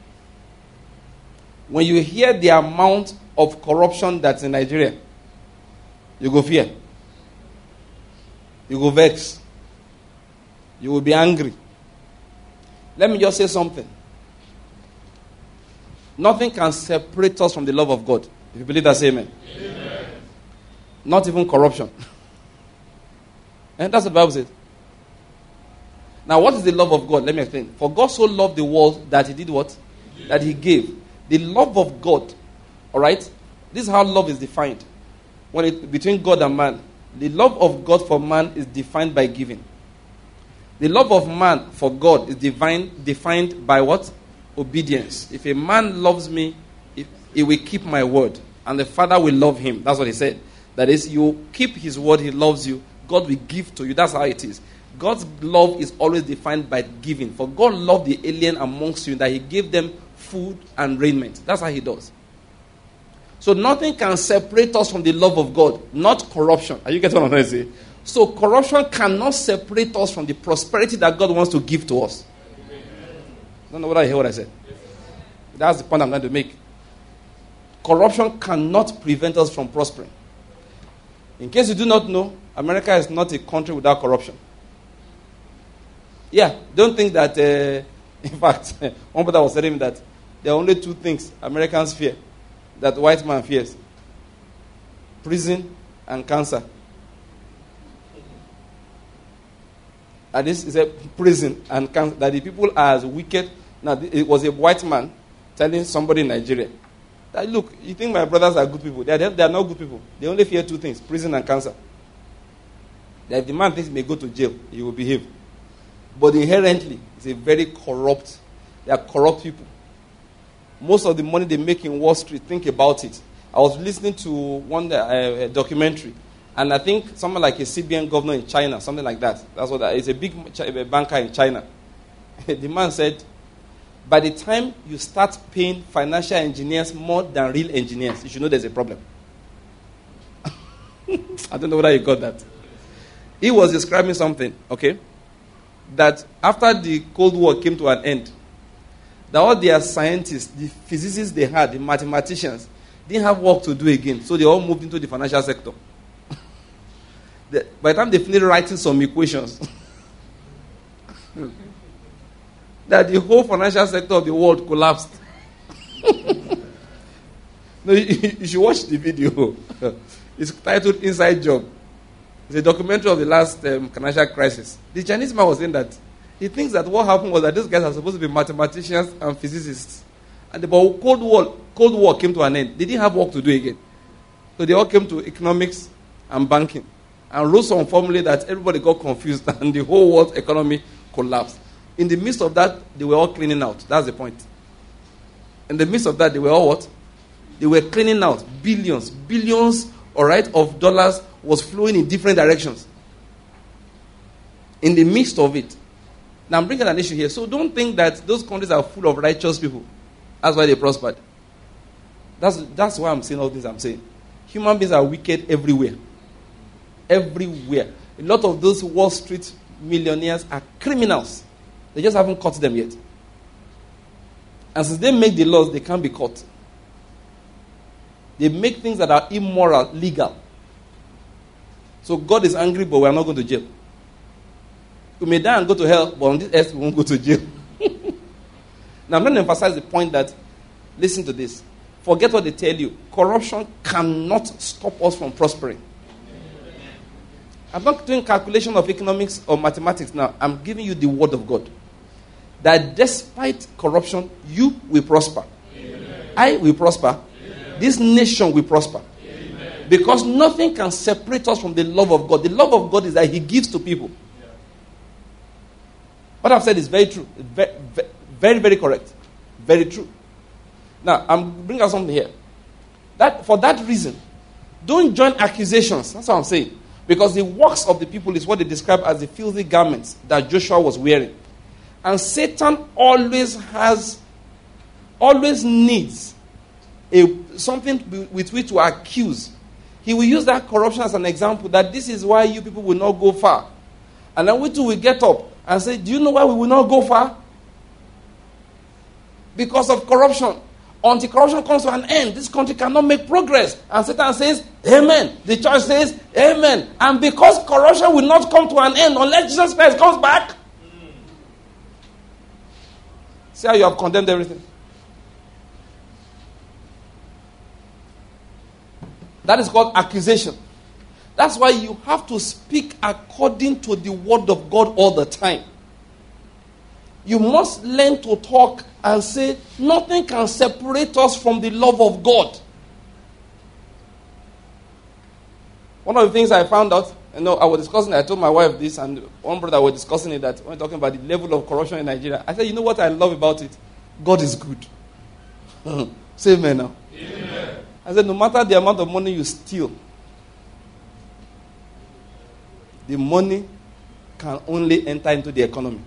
When you hear the amount of corruption that's in Nigeria, you go fear. You go vex. You will be angry. Let me just say something. Nothing can separate us from the love of God. If you believe that, say amen. Amen. Not even corruption. And that's what the Bible says. Now, what is the love of God? Let me explain. For God so loved the world that he did what? Yeah. That he gave. The love of God, all right? This is how love is defined. When it, between God and man, the love of God for man is defined by giving. The love of man for God is divine, defined by what? Obedience. If a man loves me, he will keep my word, and the Father will love him. That's what he said. That is, you keep his word, he loves you. God will give to you. That's how it is. God's love is always defined by giving. For God loved the alien amongst you, that he gave them food and raiment. That's how he does. So nothing can separate us from the love of God, not corruption. Are you getting what I'm trying to say? So corruption cannot separate us from the prosperity that God wants to give to us. I don't know whether I hear what I said. That's the point I'm going to make. Corruption cannot prevent us from prospering. In case you do not know, America is not a country without corruption. Yeah, don't think that, uh, in fact, one brother was telling me that there are only two things Americans fear, that white man fears. Prison and cancer. And this is a prison and cancer, that the people are as wicked. Now, it was a white man telling somebody in Nigeria that, look, you think my brothers are good people. They are, they are not good people. They only fear two things, prison and cancer. That if the man thinks he may go to jail, he will behave. But inherently, it's a very corrupt, they are corrupt people. Most of the money they make in Wall Street, think about it. I was listening to one uh, documentary, and I think someone like a C B N governor in China, something like that. That's what that is. A big banker in China. The man said, by the time you start paying financial engineers more than real engineers, you should know there's a problem. I don't know whether you got that. He was describing something, okay, that after the Cold War came to an end, that all their scientists, the physicists they had, the mathematicians, didn't have work to do again. So they all moved into the financial sector. the, by the time they finished writing some equations, that the whole financial sector of the world collapsed. No, you, you should watch the video. It's titled Inside Job. It's a documentary of the last um, financial crisis. The Chinese man was saying that he thinks that what happened was that these guys are supposed to be mathematicians and physicists. And the Cold War, Cold War came to an end. They didn't have work to do again. So they all came to economics and banking. and wrote some formula that everybody got confused and the whole world economy collapsed. In the midst of that, they were all cleaning out. That's the point. In the midst of that, they were all what? They were cleaning out. Billions, billions, all right, of dollars was flowing in different directions. In the midst of it. Now, I'm bringing an issue here. So don't think that those countries are full of righteous people. That's why they prospered. That's, that's why I'm saying all things I'm saying. Human beings are wicked everywhere. Everywhere. A lot of those Wall Street millionaires are criminals. They just haven't caught them yet. And since they make the laws, they can't be caught. They make things that are immoral, legal. So God is angry, but we are not going to jail. We may die and go to hell, but on this earth we won't go to jail. Now I'm going to emphasize the point that, listen to this. Forget what they tell you. Corruption cannot stop us from prospering. I'm not doing calculation of economics or mathematics now. I'm giving you the word of God. That despite corruption, you will prosper. Amen. I will prosper. Amen. This nation will prosper. Amen. Because nothing can separate us from the love of God. The love of God is that He gives to people. Yeah. What I've said is very true. Very, very, very correct. Very true. Now, I'm bringing out something here. That for that reason, don't join accusations. That's what I'm saying. Because the works of the people is what they describe as the filthy garments that Joshua was wearing. And Satan always has, always needs a, something with which to accuse. He will use that corruption as an example, that this is why you people will not go far. And then we too will get up and say, do you know why we will not go far? Because of corruption. Until corruption comes to an end, this country cannot make progress. And Satan says, amen. The church says, amen. And because corruption will not come to an end unless Jesus Christ comes back. Mm. See how you have condemned everything. That is called accusation. That's why you have to speak according to the word of God all the time. You must learn to talk and say, nothing can separate us from the love of God. One of the things I found out, you know, I was discussing, I told my wife this, and one brother was discussing it, that when we're talking about the level of corruption in Nigeria, I said, you know what I love about it? God is good. Say amen now. Amen. I said, no matter the amount of money you steal, the money can only enter into the economy.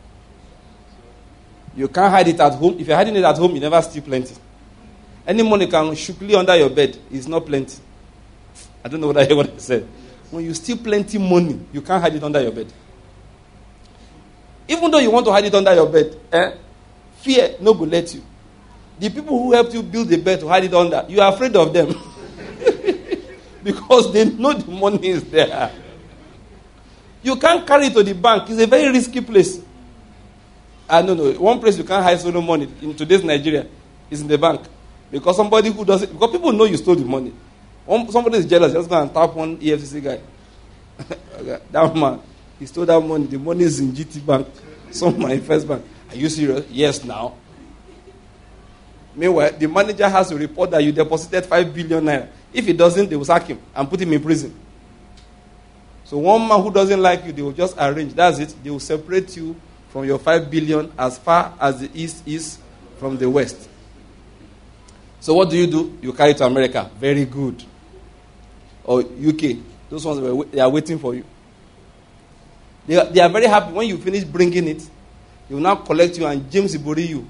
You can't hide it at home. If you're hiding it at home, you never steal plenty. Any money can shookly under your bed. It's not plenty. I don't know what I heard what I said. When you steal plenty money, you can't hide it under your bed. Even though you want to hide it under your bed, eh, fear no go let you. The people who helped you build the bed to hide it under, you are afraid of them. Because they know the money is there. You can't carry it to the bank. It's a very risky place. I don't know. One place you can't hide solo money in today's Nigeria is in the bank. Because somebody who does it, because people know you stole the money. One, somebody is jealous, just go and tap one E F C C guy. That man, he stole that money. The money is in G T Bank. Somewhere in First Bank. Are you serious? Yes, now. Meanwhile, the manager has to report that you deposited five billion naira. If he doesn't, they will sack him and put him in prison. So one man who doesn't like you, they will just arrange. That's it. They will separate you from your five billion as far as the east is from the west. So what do you do? You carry it to America. Very good. Or U K. Those ones, they are waiting for you. They are, they are very happy. When you finish bringing it, they will now collect you and James Ibori you.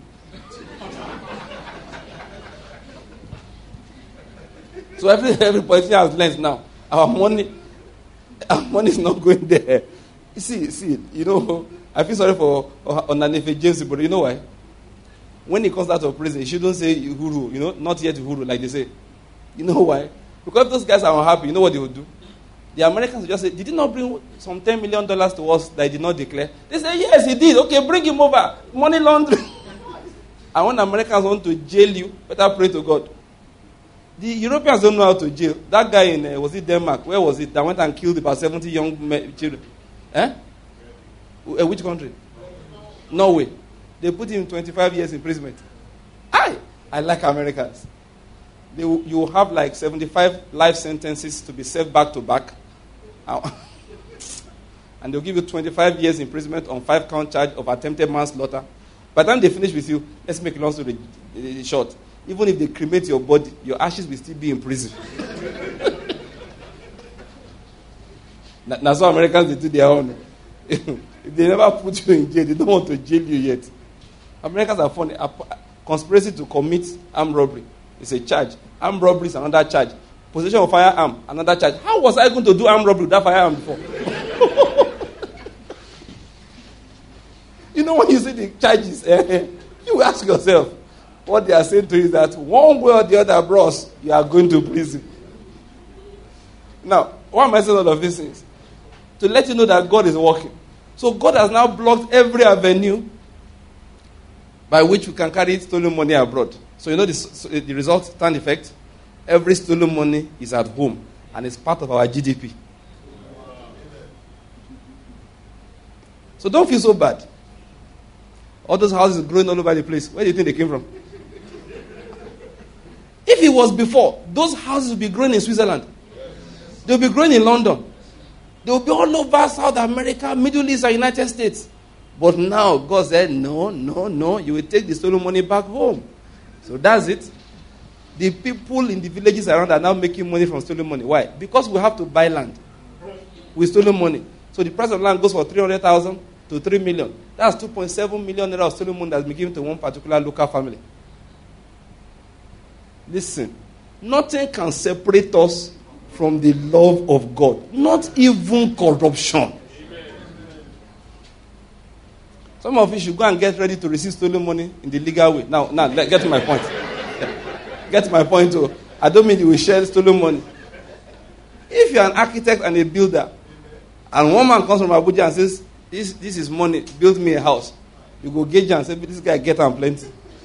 So every, every politician has learned now. Our money, our money is not going there. You see, see, you know, I feel sorry for Onanefe James, but you know why? When he comes out of prison, he shouldn't say Uhuru, you know, not yet Uhuru, like they say. You know why? Because if those guys are unhappy, you know what they would do? The Americans will just say, did he not bring some ten million dollars to us that he did not declare? They say, yes, he did. Okay, bring him over. Money laundering. And when Americans want to jail you, better pray to God. The Europeans don't know how to jail. That guy in, uh, was it Denmark? Where was it? That went and killed about seventy young men, children. Eh? Uh, which country? Norway. They put him twenty-five years imprisonment. I, I like Americans. They, you have like seventy-five life sentences to be served back to back. And they'll give you twenty-five years imprisonment on five-count charge of attempted manslaughter. By the time they finish with you, let's make a long story short. Even if they cremate your body, your ashes will still be in prison. That's how Americans they do their own. If they never put you in jail, they don't want to jail you yet. Americans are funny. Conspiracy to commit armed robbery is a charge. Armed robbery is another charge. Possession of firearm, another charge. How was I going to do armed robbery without firearm before? You know, when you see the charges, eh, you ask yourself, what they are saying to you is that one way or the other, bros, you are going to prison. Now, why am I saying all of these things? To let you know that God is working. So God has now blocked every avenue by which we can carry stolen money abroad. So you know the, the result, stand effect? Every stolen money is at home and it's part of our G D P. So don't feel so bad. All those houses growing all over the place. Where do you think they came from? If it was before, those houses would be growing in Switzerland. They'll be growing in London. They'll be all over South America, Middle East, and United States. But now, God said, no, no, no. You will take the stolen money back home. So that's it. The people in the villages around are now making money from stolen money. Why? Because we have to buy land with stolen money. So the price of land goes from three hundred thousand to three million. That's two point seven million naira of stolen money that's been given to one particular local family. Listen, nothing can separate us from the love of God. Not even corruption. Some of you should go and get ready to receive stolen money in the legal way. Now, now get to my point. Get to my point too. I don't mean you will share stolen money. If you're an architect and a builder, and one man comes from Abuja and says, this, this is money, build me a house. You go gauge and say, this guy get am plenty.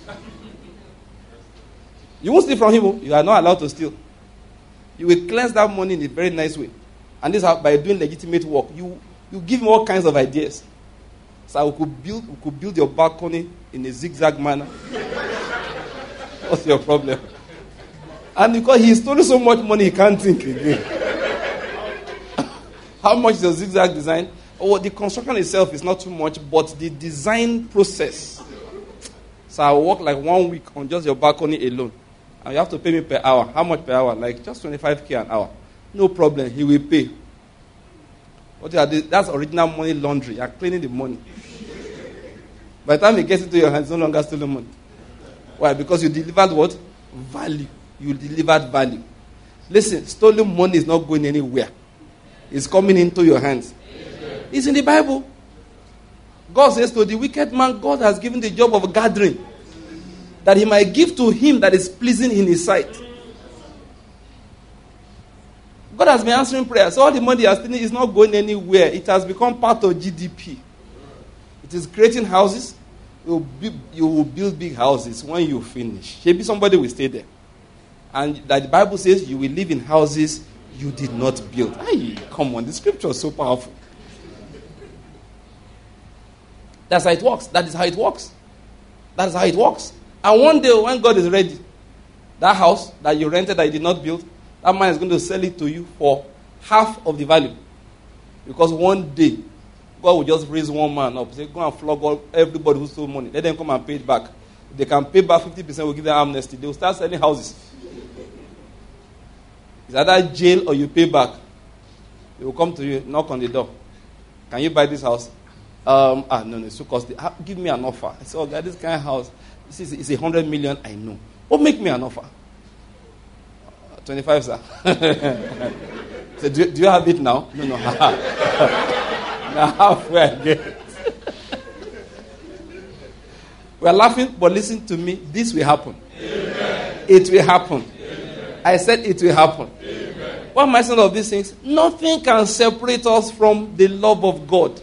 You won't steal from him. You are not allowed to steal. You will cleanse that money in a very nice way. And this is how, by doing legitimate work, you, you give him all kinds of ideas. So we could build, we could build your balcony in a zigzag manner. What's your problem? And because he stole so much money, he can't think again. How much is the zigzag design? Oh, the construction itself is not too much, but the design process. So I will work like one week on just your balcony alone. And you have to pay me per hour. How much per hour? Like just twenty-five K an hour. No problem. He will pay. What you are doing, that's original money laundry. You are cleaning the money. By the time it gets into your hands, it's no longer stolen money. Why? Because you delivered what? Value. You delivered value. Listen, stolen money is not going anywhere. It's coming into your hands. It's in the Bible. God says to the wicked man, God has given the job of gathering, that he might give to him that is pleasing in his sight. God has been answering prayers. So all the money he has taken is not going anywhere. It has become part of G D P. It is creating houses. You will, be, you will build big houses when you finish. Maybe somebody will stay there. And that the Bible says you will live in houses you did not build. Ay, come on, the scripture is so powerful. That's how it works. That is how it works. That is how it works. And one day when God is ready, that house that you rented that you did not build, that man is going to sell it to you for half of the value. Because one day, God will just raise one man up, say, go and flog all, everybody who stole money. Let them come and pay it back. If they can pay back fifty percent, we'll give them amnesty. They will start selling houses. It's either jail or you pay back. They will come to you, knock on the door. Can you buy this house? Um, ah, no, no, it's too costly. Give me an offer. I say, oh, God, this kind of house, this is it's a hundred million, I know. Oh, make me an offer. Uh, twenty-five, sir. So, do, do you have it now? No, no. Now, halfway I get it. We are laughing, but listen to me. This will happen. Amen. It will happen. Amen. I said it will happen. Amen. What am I saying of these things? Nothing can separate us from the love of God.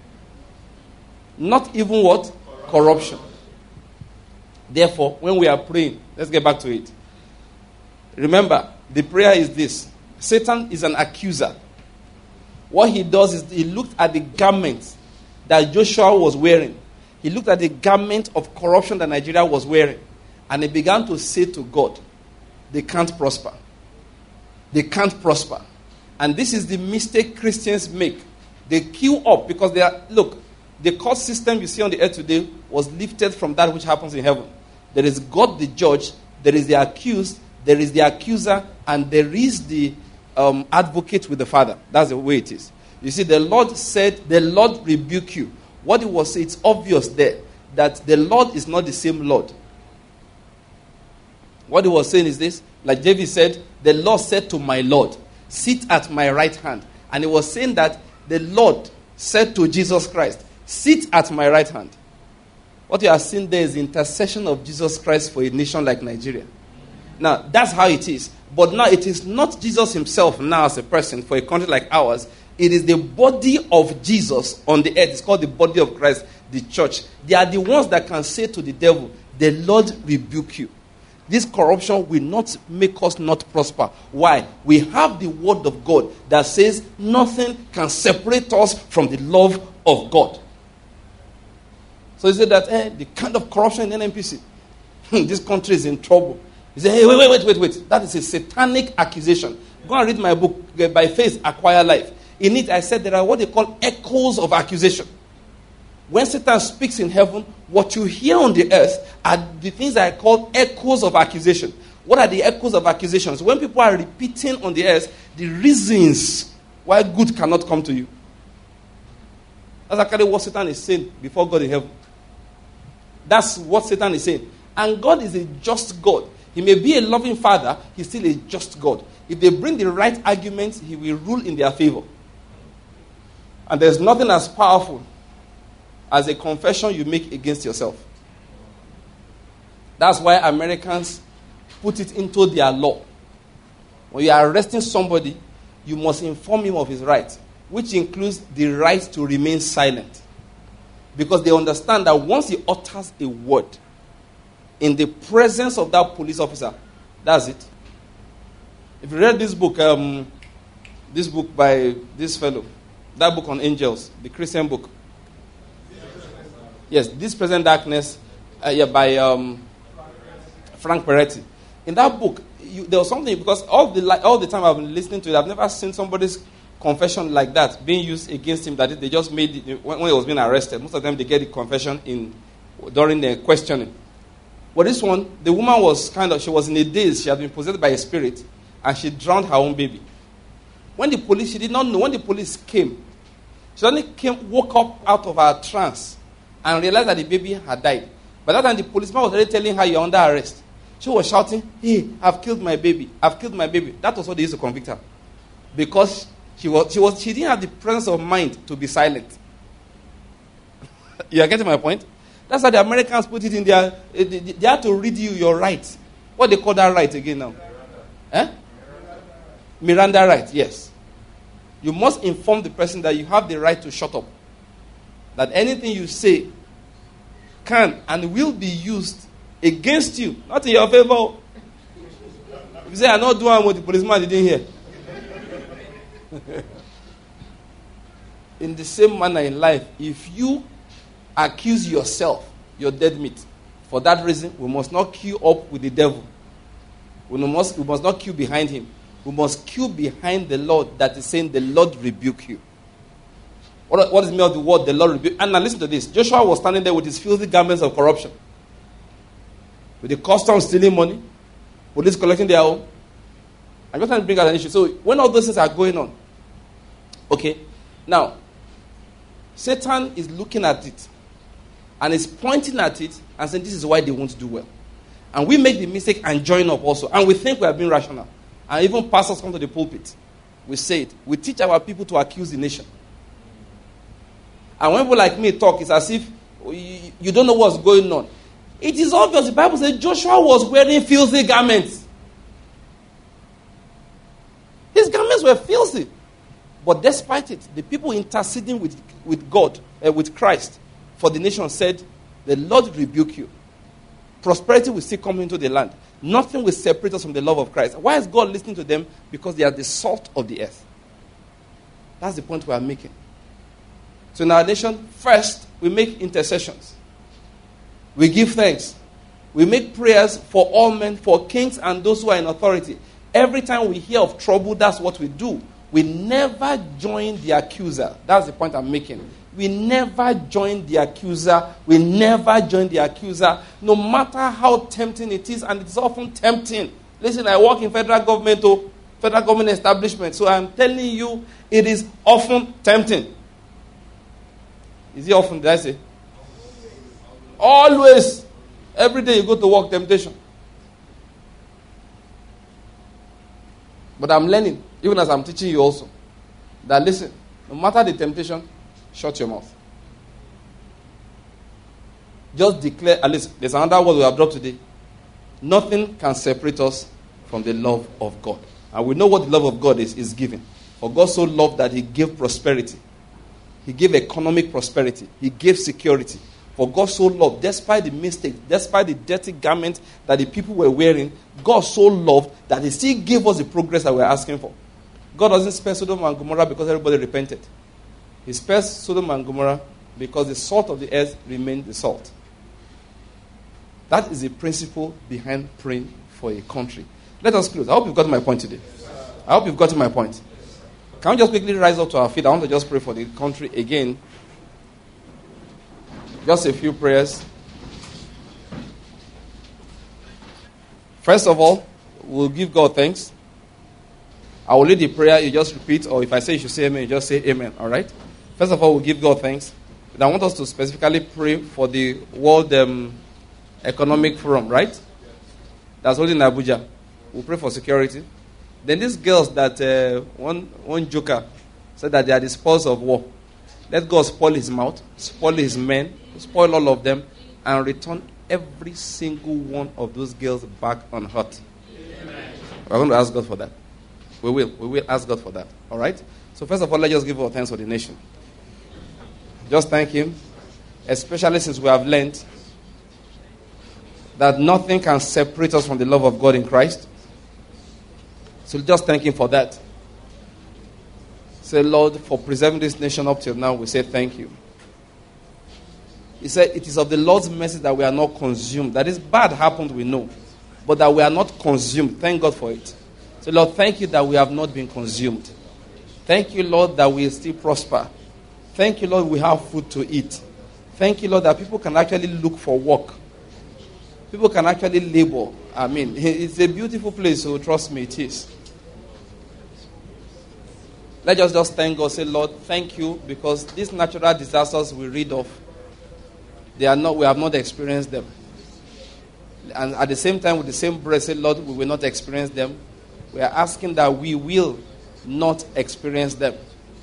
Not even what? Corruption. Therefore, when we are praying, let's get back to it. Remember, the prayer is this. Satan is an accuser. What he does is he looked at the garment that Joshua was wearing. He looked at the garment of corruption that Nigeria was wearing. And he began to say to God, they can't prosper. They can't prosper. And this is the mistake Christians make. They queue up because they are, look, the court system you see on the earth today was lifted from that which happens in heaven. There is God the judge, there is the accused, there is the accuser, and there is the um, advocate with the Father. That's the way it is. You see, the Lord said, the Lord rebuke you. What it was, it's obvious there that the Lord is not the same Lord. What he was saying is this, like David said, the Lord said to my Lord, sit at my right hand. And he was saying that the Lord said to Jesus Christ, sit at my right hand. What you are seeing there is the intercession of Jesus Christ for a nation like Nigeria. Now, that's how it is. But now it is not Jesus himself now as a person for a country like ours. It is the body of Jesus on the earth. It's called the body of Christ, the church. They are the ones that can say to the devil, the Lord rebuke you. This corruption will not make us not prosper. Why? We have the word of God that says nothing can separate us from the love of God. So he said that eh, the kind of corruption in N N P C, this country is in trouble. He said, hey, wait, wait, wait, wait, wait. That is a satanic accusation. Go and read my book, By Faith, Acquire Life. In it, I said there are what they call echoes of accusation. When Satan speaks in heaven, what you hear on the earth are the things that I call echoes of accusation. What are the echoes of accusations? When people are repeating on the earth the reasons why good cannot come to you. That's actually what Satan is saying before God in heaven. That's what Satan is saying. And God is a just God. He may be a loving father, he's still a just God. If they bring the right arguments, he will rule in their favor. And there's nothing as powerful as a confession you make against yourself. That's why Americans put it into their law. When you are arresting somebody, you must inform him of his rights, which includes the right to remain silent. Because they understand that once he utters a word in the presence of that police officer, that's it. If you read this book, um, this book by this fellow, that book on angels, the Christian book. Yes, This Present Darkness, uh, yeah, by um, Frank Peretti. In that book, you, there was something, because all the all the time I've been listening to it, I've never seen somebody's confession like that being used against him, that they just made it when, when he was being arrested. Most of them, they get the confession in during the questioning. But this one, the woman was kind of, she was in a daze. She had been possessed by a spirit, and she drowned her own baby. When the police, she did not know, when the police came, she only came, woke up out of her trance and realized that the baby had died. By that time, the policeman was already telling her, you're under arrest. She was shouting, hey, I've killed my baby. I've killed my baby. That was what they used to convict her. Because she was, she was, she didn't have the presence of mind to be silent. You are getting my point? That's why the Americans put it in their, they, they have to read you your rights. What they call that right again now? Miranda. Eh? Miranda right, yes. You must inform the person that you have the right to shut up. That anything you say can and will be used against you, not in your favor. If you say, I'm not doing what the policeman didn't hear. In the same manner in life, if you accuse yourself, you're dead meat. For that reason, we must not queue up with the devil. We must, we must not queue behind him. We must queue behind the Lord that is saying, the Lord rebuke you. What, what is the meaning of the word, the Lord rebuke? And now listen to this. Joshua was standing there with his filthy garments of corruption. With the customs stealing money. Police collecting their own. I'm just trying to bring out an issue. So when all those things are going on, okay, now, Satan is looking at it and is pointing at it and saying, this is why they won't do well. And we make the mistake and join up also. And we think we are being rational. And even pastors come to the pulpit. We say it. We teach our people to accuse the nation. And when people like me talk, it's as if you don't know what's going on. It is obvious. The Bible says Joshua was wearing filthy garments. His garments were filthy. But despite it, the people interceding with, with God, uh, with Christ, for the nation said, the Lord rebuke you. Prosperity will still come into the land. Nothing will separate us from the love of Christ. Why is God listening to them? Because they are the salt of the earth. That's the point we are making. So in our nation, first, we make intercessions. We give thanks. We make prayers for all men, for kings and those who are in authority. Every time we hear of trouble, that's what we do. We never join the accuser. That's the point I'm making. We never join the accuser. We never join the accuser, no matter how tempting it is, and it's often tempting. Listen, I work in federal government, oh, federal government establishment, so I'm telling you, it is often tempting. Is it often, did I say? Always. Every day you go to work, temptation. But I'm learning, even as I'm teaching you also, that listen, no matter the temptation, shut your mouth. Just declare, at least there's another word we have dropped today. Nothing can separate us from the love of God. And we know what the love of God is, is giving. For God so loved that he gave prosperity. He gave economic prosperity. He gave security. For God so loved, despite the mistakes, despite the dirty garment that the people were wearing, God so loved that he still gave us the progress that we're asking for. God doesn't spare Sodom and Gomorrah because everybody repented. He spares Sodom and Gomorrah because the salt of the earth remained the salt. That is the principle behind praying for a country. Let us close. I hope you've gotten my point today. I hope you've gotten my point. Can we just quickly rise up to our feet? I want to just pray for the country again. Just a few prayers. First of all, we'll give God thanks. I will lead the prayer, you just repeat, or if I say you should say amen, you just say amen, all right? First of all, we'll give God thanks. And I want us to specifically pray for the World um, Economic Forum, right? That's holding in Abuja. We'll pray for security. Then these girls that, uh, one, one joker said that they are the spoils of war. Let God spoil his mouth, spoil his men, spoil all of them, and return every single one of those girls back unhurt. Amen. We're going to ask God for that. We will. We will ask God for that. All right? So first of all, let's just give our thanks for the nation. Just thank him, especially since we have learned that nothing can separate us from the love of God in Christ. So just thank him for that. Say, Lord, for preserving this nation up till now, we say thank you. He said, it is of the Lord's mercy that we are not consumed. That is bad happened, we know. But that we are not consumed. Thank God for it. So, Lord, thank you that we have not been consumed. Thank you, Lord, that we still prosper. Thank you, Lord, we have food to eat. Thank you, Lord, that people can actually look for work. People can actually labor. I mean, it's a beautiful place, so trust me, it is. Let's just, just thank God. Say, Lord, thank you, because these natural disasters we read of, they are not. We have not experienced them. And at the same time, with the same breath, say, Lord, we will not experience them. We are asking that we will not experience them.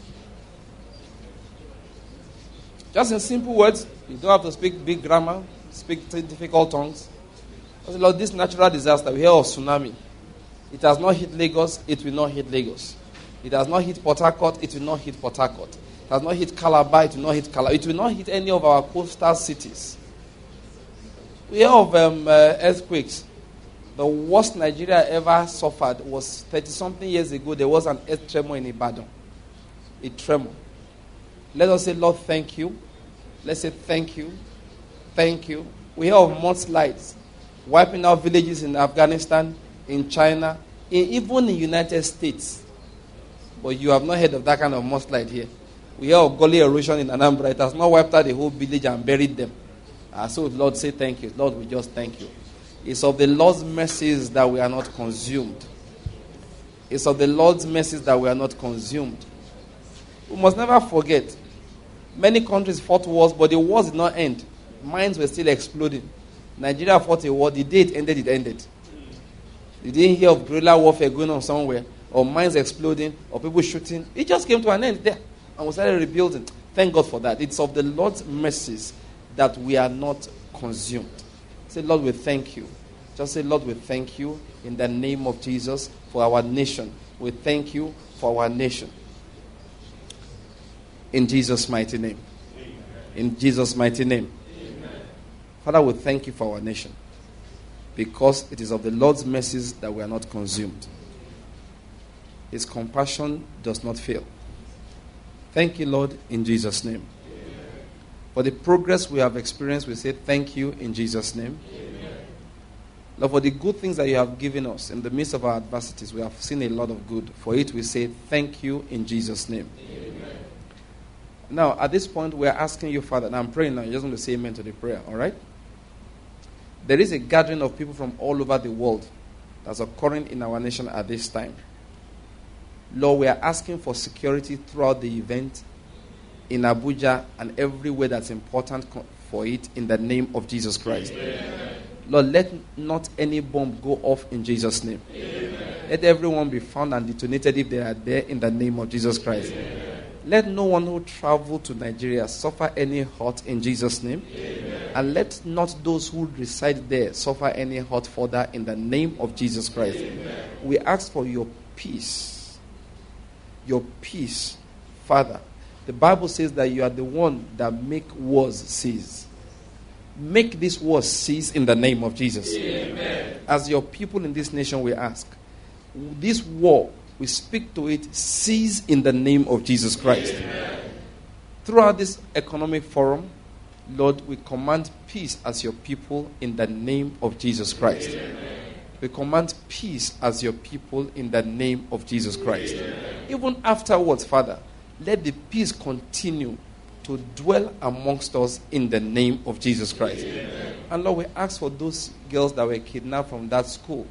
Just in simple words, you don't have to speak big grammar, speak difficult tongues. Say, Lord, this natural disaster, we hear of tsunami. It has not hit Lagos, it will not hit Lagos. It has not hit Port Harcourt, it will not hit Port Harcourt. It has not hit Calabar, it will not hit Calabar. It will not hit any of our coastal cities. We hear of um, uh, earthquakes. The worst Nigeria ever suffered was thirty-something years ago. There was an earth tremor in Ibadan. A tremor. Let us say, Lord, thank you. Let's say thank you. Thank you. We hear of mudslides wiping out villages in Afghanistan, in China, in, even in the United States. But you have not heard of that kind of mudslide here. We hear of gully erosion in Anambra. It has not wiped out the whole village and buried them. Uh, so, Lord, say thank you. Lord, we just thank you. It's of the Lord's mercies that we are not consumed. It's of the Lord's mercies that we are not consumed. We must never forget, many countries fought wars, but the wars did not end. Mines were still exploding. Nigeria fought a war. The day it ended, it ended. You didn't hear of guerrilla warfare going on somewhere, or mines exploding, or people shooting. It just came to an end there, and we started rebuilding. Thank God for that. It's of the Lord's mercies that we are not consumed. Say, Lord, we thank you. Just say, Lord, we thank you in the name of Jesus for our nation. We thank you for our nation. In Jesus' mighty name. Amen. In Jesus' mighty name. Amen. Father, we thank you for our nation, because it is of the Lord's mercies that we are not consumed. His compassion does not fail. Thank you, Lord, in Jesus' name. Amen. For the progress we have experienced, we say thank you in Jesus' name. Amen. Lord, for the good things that you have given us in the midst of our adversities, we have seen a lot of good. For it, we say thank you in Jesus' name. Amen. Now, at this point, we are asking you, Father, and I'm praying now, you're just going to say amen to the prayer, all right? There is a gathering of people from all over the world that's occurring in our nation at this time. Lord, we are asking for security throughout the event in Abuja and everywhere that's important for it in the name of Jesus Christ. Amen. Lord, let not any bomb go off in Jesus' name. Amen. Let everyone be found and detonated if they are there in the name of Jesus Christ. Amen. Let no one who travel to Nigeria suffer any hurt in Jesus' name. Amen. And let not those who reside there suffer any hurt further in the name of Jesus Christ. Amen. We ask for your peace. Your peace, Father. The Bible says that you are the one that make wars cease. Make this war cease in the name of Jesus. Amen. As your people in this nation, we ask, this war, we speak to it, cease in the name of Jesus Christ. Amen. Throughout this economic forum, Lord, we command peace as your people in the name of Jesus Christ. Amen. We command peace as your people in the name of Jesus Christ. Amen. Even afterwards, Father, let the peace continue to dwell amongst us in the name of Jesus Christ. Amen. And Lord, we ask for those girls that were kidnapped from that school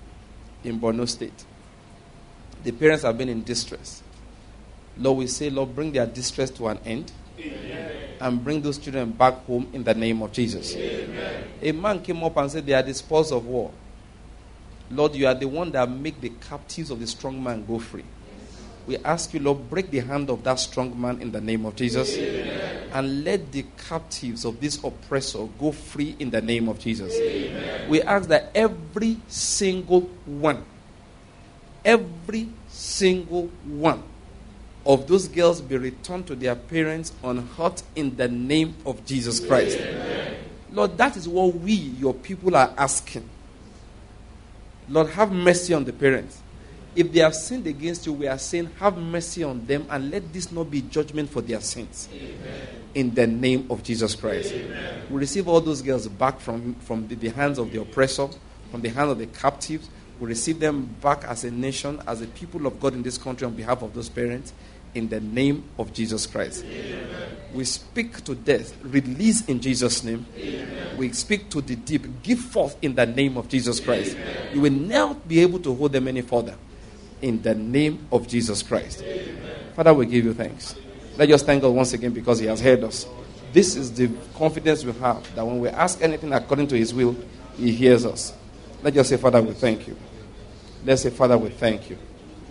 in Borno State. The parents have been in distress. Lord, we say, Lord, bring their distress to an end. Amen. And bring those children back home in the name of Jesus. Amen. A man came up and said, they are the spoils of war. Lord, you are the one that make the captives of the strong man go free. We ask you, Lord, break the hand of that strong man in the name of Jesus. Amen. And let the captives of this oppressor go free in the name of Jesus. Amen. We ask that every single one, every single one of those girls be returned to their parents unhurt in the name of Jesus Christ. Amen. Lord, that is what we, your people, are asking. Lord, have mercy on the parents. If they have sinned against you, we are saying, have mercy on them and let this not be judgment for their sins. Amen. In the name of Jesus Christ. Amen. We receive all those girls back from, from the, the hands of the oppressor, from the hands of the captives. We receive them back as a nation, as a people of God in this country on behalf of those parents, in the name of Jesus Christ. Amen. We speak to death, release in Jesus' name. Amen. We speak to the deep, give forth in the name of Jesus Christ. Amen. You will not be able to hold them any further. In the name of Jesus Christ. Amen. Father, we give you thanks. Let us thank God once again because he has heard us. This is the confidence we have that when we ask anything according to his will, he hears us. Let us say, Father, we thank you. Let's say, Father, we thank you.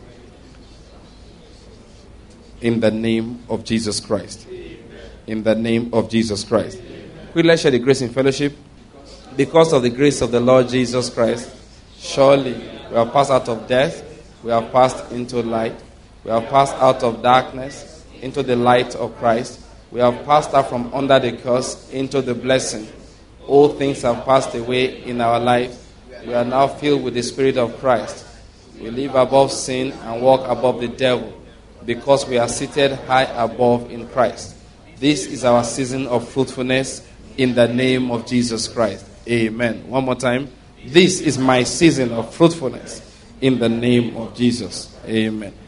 In the name of Jesus Christ. Amen. In the name of Jesus Christ. Amen. We let's share the grace in fellowship. Because of the grace of the Lord Jesus Christ, surely we have passed out of death. We have passed into light. We have passed out of darkness into the light of Christ. We have passed out from under the curse into the blessing. All things have passed away in our life. We are now filled with the Spirit of Christ. We live above sin and walk above the devil because we are seated high above in Christ. This is our season of fruitfulness in the name of Jesus Christ. Amen. One more time. This is my season of fruitfulness. In the name of Jesus. Amen.